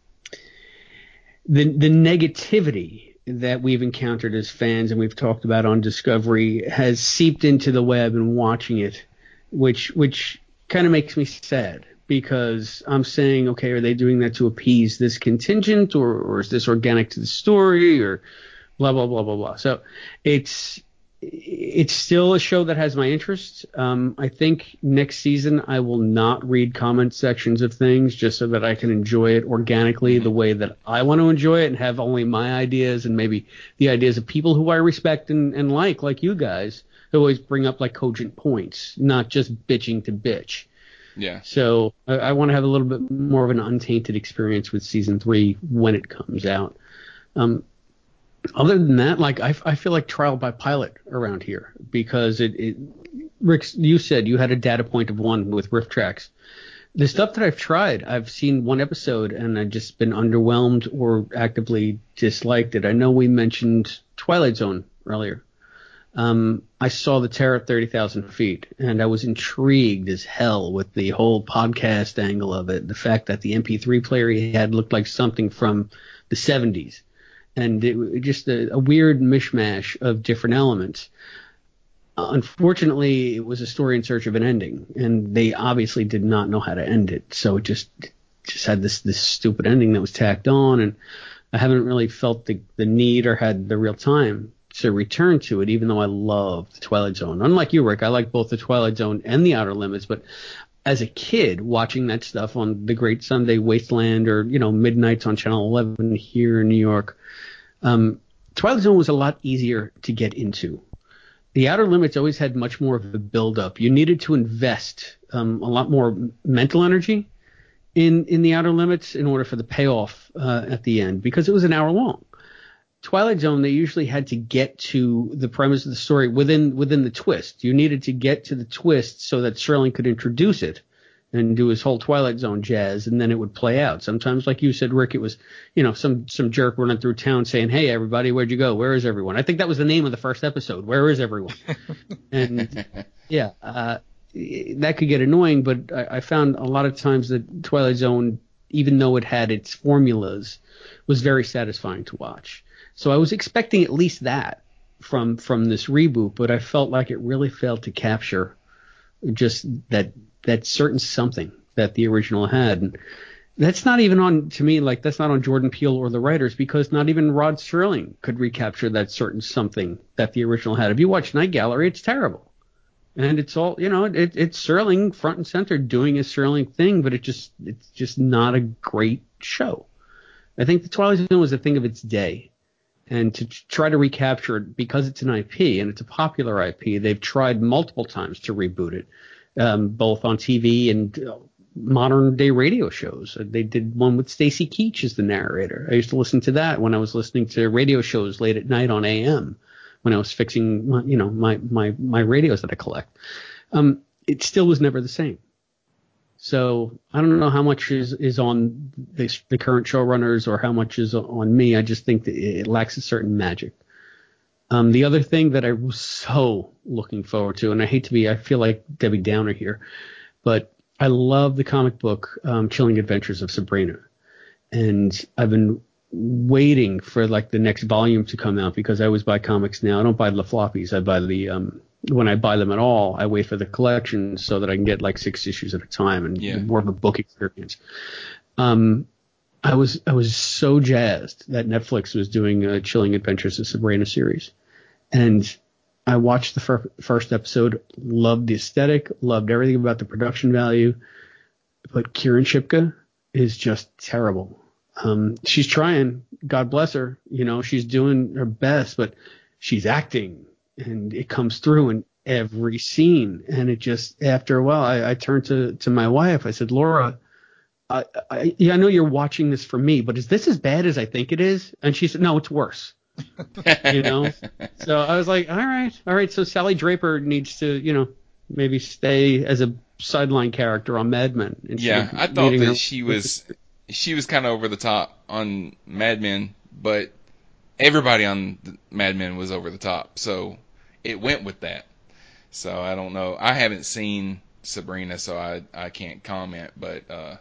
H: the the negativity that we've encountered as fans and we've talked about on Discovery has seeped into the web and watching it, which which kind of makes me sad, because I'm saying, okay, are they doing that to appease this contingent, or, or is this organic to the story, or blah blah blah blah blah. So it's It's still a show that has my interest. Um, I think next season I will not read comment sections of things, just so that I can enjoy it organically the way that I want to enjoy it, and have only my ideas and maybe the ideas of people who I respect and, and like, like you guys, who always bring up like cogent points, not just bitching to bitch.
G: Yeah.
H: So I, I want to have a little bit more of an untainted experience with season three when it comes out. Um, Other than that, like I, I feel like trial by pilot around here, because it, it, Rick, you said you had a data point of one with Riff Tracks. The stuff that I've tried, I've seen one episode and I've just been underwhelmed or actively disliked it. I know we mentioned Twilight Zone earlier. Um, I saw the Terror at thirty thousand feet, and I was intrigued as hell with the whole podcast angle of it. The fact that the M P three player he had looked like something from the seventies. And it, it just a, a weird mishmash of different elements. Uh, unfortunately, it was a story in search of an ending, and they obviously did not know how to end it. So it just just had this this stupid ending that was tacked on, and I haven't really felt the, the need or had the real time to return to it, even though I love the Twilight Zone. Unlike you, Rick, I like both the Twilight Zone and the Outer Limits, but as a kid, watching that stuff on the Great Sunday Wasteland, or, you know, midnights on Channel eleven here in New York, Um, Twilight Zone was a lot easier to get into. The Outer Limits always had much more of a build-up. You needed to invest um, a lot more mental energy in, in the Outer Limits in order for the payoff uh, at the end, because it was an hour long. Twilight Zone, they usually had to get to the premise of the story within within the twist. You needed to get to the twist so that Serling could introduce it and do his whole Twilight Zone jazz, and then it would play out. Sometimes, like you said, Rick, it was, you know, some some jerk running through town saying, "Hey, everybody, where'd you go? Where is everyone?" I think that was the name of the first episode. Where is everyone? And yeah, uh, that could get annoying, but I, I found a lot of times that Twilight Zone, even though it had its formulas, was very satisfying to watch. So I was expecting at least that from from this reboot, but I felt like it really failed to capture just that that certain something that the original had. And that's not even on, to me, like, that's not on Jordan Peele or the writers, because not even Rod Serling could recapture that certain something that the original had. If you watch Night Gallery, it's terrible. And it's all, you know, it, it's Serling front and center doing his Serling thing, but it just, it's just not a great show. I think the Twilight Zone was a thing of its day. And to try to recapture it, because it's an I P and it's a popular I P, they've tried multiple times to reboot it, um, both on T V and uh, modern day radio shows. They did one with Stacy Keach as the narrator. I used to listen to that when I was listening to radio shows late at night on A M, when I was fixing my, you know, my, my, my radios that I collect. Um, it still was never the same. So I don't know how much is, is on the, the current showrunners or how much is on me. I just think that it lacks a certain magic. Um, the other thing that I was so looking forward to, and I hate to be, I feel like Debbie Downer here, but I love the comic book um, Chilling Adventures of Sabrina. And I've been waiting for like the next volume to come out because I always buy comics now. I don't buy the floppies. I buy the um when I buy them at all, I wait for the collection so that I can get like six issues at a time and
G: Yeah.
H: more of a book experience. Um, I was I was so jazzed that Netflix was doing a Chilling Adventures of Sabrina series, and I watched the fir- first episode, loved the aesthetic, loved everything about the production value, but Kieran Shipka is just terrible. Um, she's trying, God bless her, you know, she's doing her best, but she's acting, and it comes through in every scene. And it just, after a while, I, I turned to, to my wife. I said, Laura, I, I, yeah, I know you're watching this for me, but is this as bad as I think it is? And she said, no, it's worse. You know? So I was like, all right, all right. So Sally Draper needs to, you know, maybe stay as a sideline character on Mad Men.
G: Yeah, I thought that she was she was kind of over the top on Mad Men, but everybody on Mad Men was over the top, so it went with that. So I don't know. I haven't seen Sabrina, so I I can't comment. But uh,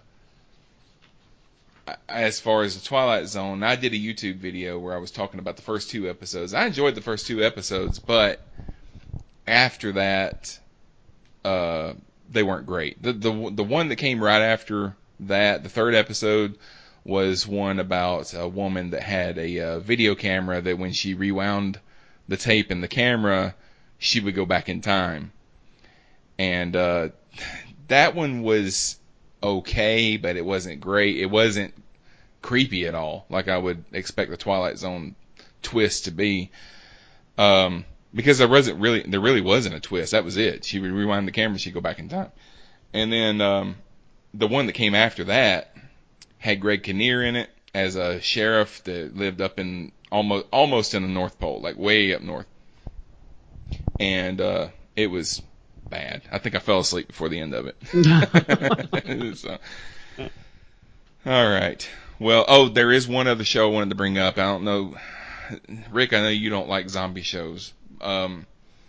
G: as far as the Twilight Zone, I did a YouTube video where I was talking about the first two episodes. I enjoyed the first two episodes, but after that, uh, they weren't great. The the the one that came right after that, the third episode, was one about a woman that had a uh, video camera that when she rewound the tape in the camera, she would go back in time. And uh, that one was okay, but it wasn't great. It wasn't creepy at all, like I would expect the Twilight Zone twist to be. Um, because there wasn't really, there really wasn't a twist. That was it. She would rewind the camera, she'd go back in time. And then um, the one that came after that had Greg Kinnear in it as a sheriff that lived up in almost almost in the North Pole, like way up north. And uh, it was bad. I think I fell asleep before the end of it. So, all right. Well, oh, there is one other show I wanted to bring up. I don't know, Rick, I know you don't like zombie shows. Um,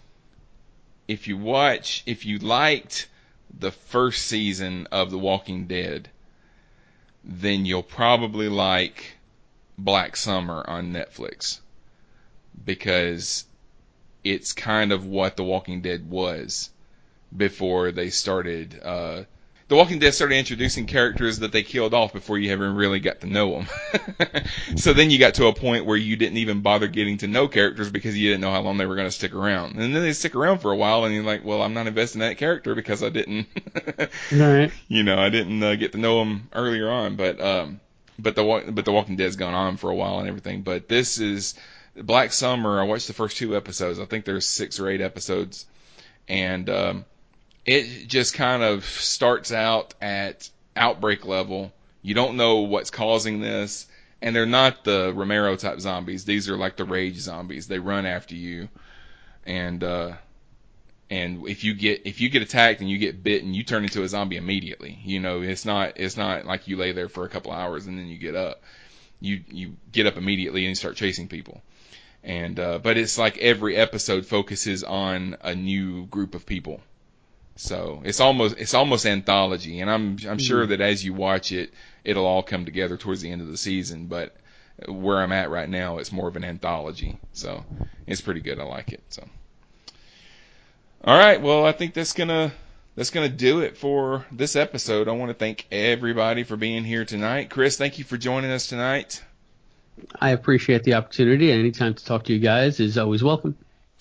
G: if you watch, if you liked the first season of The Walking Dead, then you'll probably like Black Summer on Netflix, because it's kind of what The Walking Dead was before they started. Uh, The Walking Dead started introducing characters that they killed off before you ever really got to know them. So then you got to a point where you didn't even bother getting to know characters because you didn't know how long they were going to stick around. And then they stick around for a while, and you're like, well, I'm not investing in that character because I didn't,
H: right.
G: you know, I didn't uh, get to know them earlier on. But um, but the but The Walking Dead's gone on for a while and everything. But this is Black Summer. I watched the first two episodes. I think there's six or eight episodes, and um, it just kind of starts out at outbreak level. You don't know what's causing this, and they're not the Romero type zombies. These are like the rage zombies. They run after you, and uh, and if you get if you get attacked and you get bitten, you turn into a zombie immediately. You know, it's not it's not like you lay there for a couple hours and then you get up. You you get up immediately and you start chasing people. And uh, but it's like every episode focuses on a new group of people. So it's almost it's almost anthology, and I'm I'm sure that as you watch it, it'll all come together towards the end of the season. But where I'm at right now, it's more of an anthology, so it's pretty good. I like it. So, all right, well, I think that's gonna that's gonna do it for this episode. I want to thank everybody for being here tonight. Chris, thank you for joining us tonight.
H: I appreciate the opportunity. Anytime to talk to you guys is always welcome.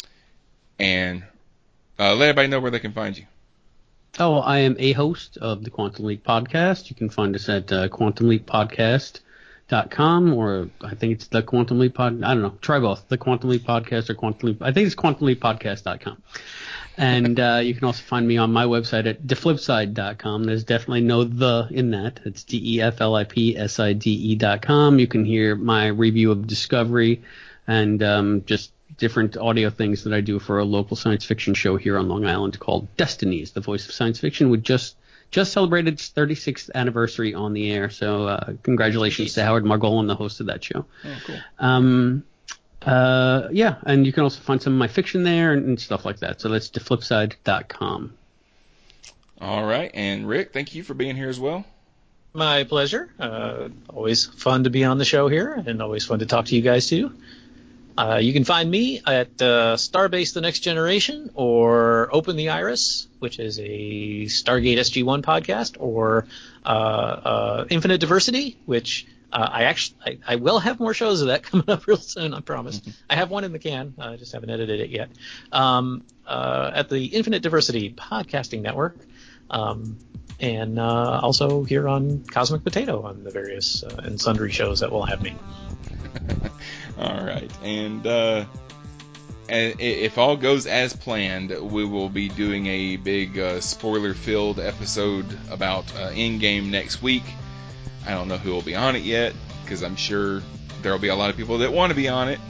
G: And uh, let everybody know where they can find you.
H: Oh, I am a host of the Quantum Leap Podcast. You can find us at uh, quantum leap podcast dot com, or I think it's the Quantum Leap Pod. I don't know. Try both. The Quantum Leap Podcast or Quantum Leap. I think it's quantum leap podcast dot com. And uh, you can also find me on my website at deflipside dot com. There's definitely no the in that. It's D E F L I P S I D E dot com. You can hear my review of Discovery and um, just different audio things that I do for a local science fiction show here on Long Island called Destinies, the Voice of Science Fiction, which just just celebrated its thirty-sixth anniversary on the air. So uh, congratulations to Howard Margolin, the host of that show.
G: Oh, cool.
H: Um, uh, yeah, and you can also find some of my fiction there and, and stuff like that. So that's deflipside dot com.
G: All right, and Rick, thank you for being here as well.
I: My pleasure. Uh, always fun to be on the show here, and always fun to talk to you guys too. Uh, you can find me at uh, Starbase The Next Generation, or Open the Iris, which is a Stargate S G one podcast, or uh, uh, Infinite Diversity, which uh, I actually I, I will have more shows of that coming up real soon, I promise. Mm-hmm. I have one in the can. I just haven't edited it yet. Um, uh, at the Infinite Diversity Podcasting Network. Um, and uh, also here on Cosmic Potato on the various uh, and sundry shows that will have me.
G: All right. And uh, if all goes as planned, we will be doing a big uh, spoiler-filled episode about uh, Endgame next week. I don't know who will be on it yet, because I'm sure there will be a lot of people that want to be on it.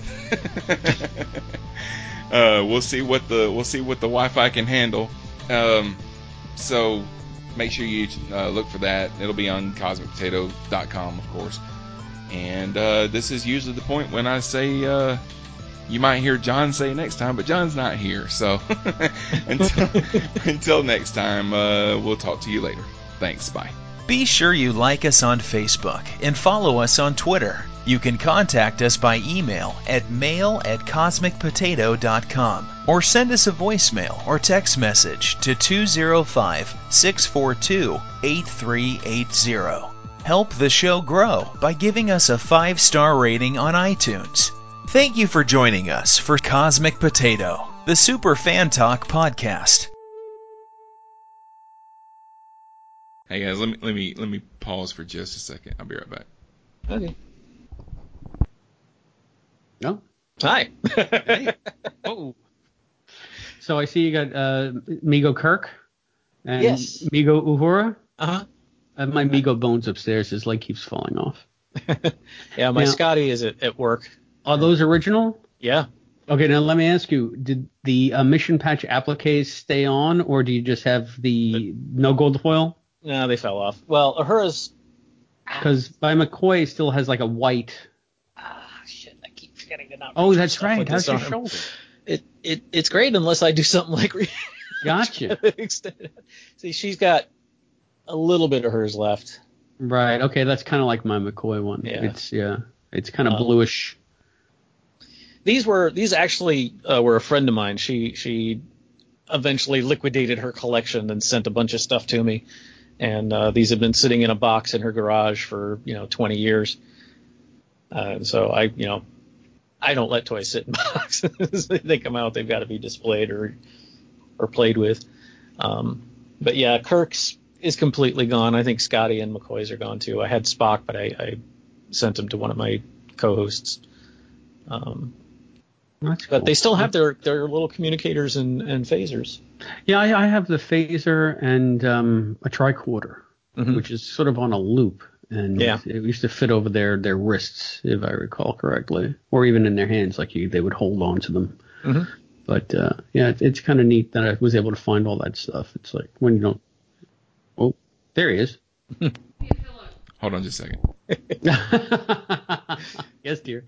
G: uh, we'll see what the we'll see what the Wi-Fi can handle. Um, so make sure you uh, look for that. It'll be on cosmic potato dot com, of course. And uh, this is usually the point when I say, uh, you might hear John say next time, but John's not here. So until, until next time, uh, we'll talk to you later. Thanks. Bye.
C: Be sure you like us on Facebook and follow us on Twitter. You can contact us by email at mail at cosmic potato dot com or send us a voicemail or text message to two oh five, six four two, eight three eight zero. Help the show grow by giving us a five-star rating on iTunes. Thank you for joining us for Cosmic Potato, the Super Fan Talk podcast.
G: Hey guys, let me let me let me pause for just a second. I'll be right back.
I: Okay.
H: No.
I: Hi.
H: Hey. Oh. So I see you got uh, Migo Kirk and
I: yes.
H: Migo Uhura.
I: Uh huh.
H: Uh, my Migo Bones upstairs. His leg keeps falling off.
I: Yeah, my
H: now,
I: Scotty is at, at work.
H: Are those original?
I: Yeah.
H: Okay, now let me ask you: did the uh, mission patch appliques stay on, or do you just have the no gold foil?
I: No, they fell off. Well, Uhura's.
H: Because by McCoy still has like a white.
I: Ah, shit! I keep forgetting to not.
H: Oh, that's right. How's your shoulder?
I: It it it's great unless I do something like.
H: Gotcha.
I: See, she's got a little bit of hers left.
H: Right. Okay, that's kind of like my McCoy one.
I: Yeah.
H: It's yeah. It's kind of
I: um,
H: bluish.
I: These were these actually uh, were a friend of mine. She she eventually liquidated her collection and sent a bunch of stuff to me. And uh, these have been sitting in a box in her garage for, you know, twenty years. Uh, so I, you know, I don't let toys sit in boxes. They come out, they've got to be displayed or or played with. Um, but yeah, Kirk's is completely gone. I think Scotty and McCoy's are gone too. I had Spock, but I, I sent him to one of my co-hosts. Um,
H: That's
I: but
H: cool.
I: they still have their, their little communicators and, and phasers.
H: Yeah, I, I have the phaser and um, a tricorder, mm-hmm. which is sort of on a loop. And
I: yeah.
H: it used to fit over their, their wrists, if I recall correctly, or even in their hands, like you, they would hold on to them.
I: Mm-hmm.
H: But uh, yeah, it, it's kind of neat that I was able to find all that stuff. It's like when you don't. Oh, there he is.
G: Hold on just a second.
H: Yes, dear.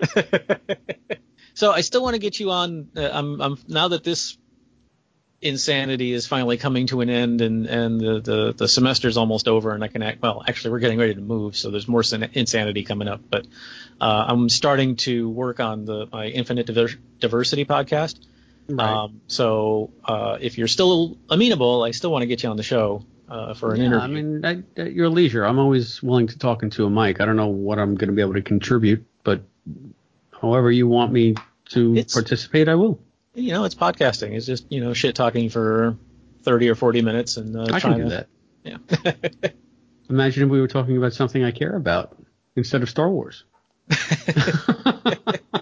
I: So I still want to get you on. Uh, I'm, I'm now that this insanity is finally coming to an end, and and the the, the semester's almost over, and I can act. Well, actually, we're getting ready to move, so there's more insanity coming up. But uh, I'm starting to work on the my Infinite Diver- Diversity podcast.
H: Right.
I: Um, so uh, if you're still amenable, I still want to get you on the show uh, for an
H: yeah,
I: interview.
H: I mean, at, at your leisure. I'm always willing to talk into a mic. I don't know what I'm going to be able to contribute, but however you want me to it's, participate, I will.
I: You know, it's podcasting. It's just, you know, shit talking for thirty or forty minutes. And uh,
H: I
I: trying
H: can do
I: to,
H: that. Yeah. Imagine if we were talking about something I care about instead of Star Wars.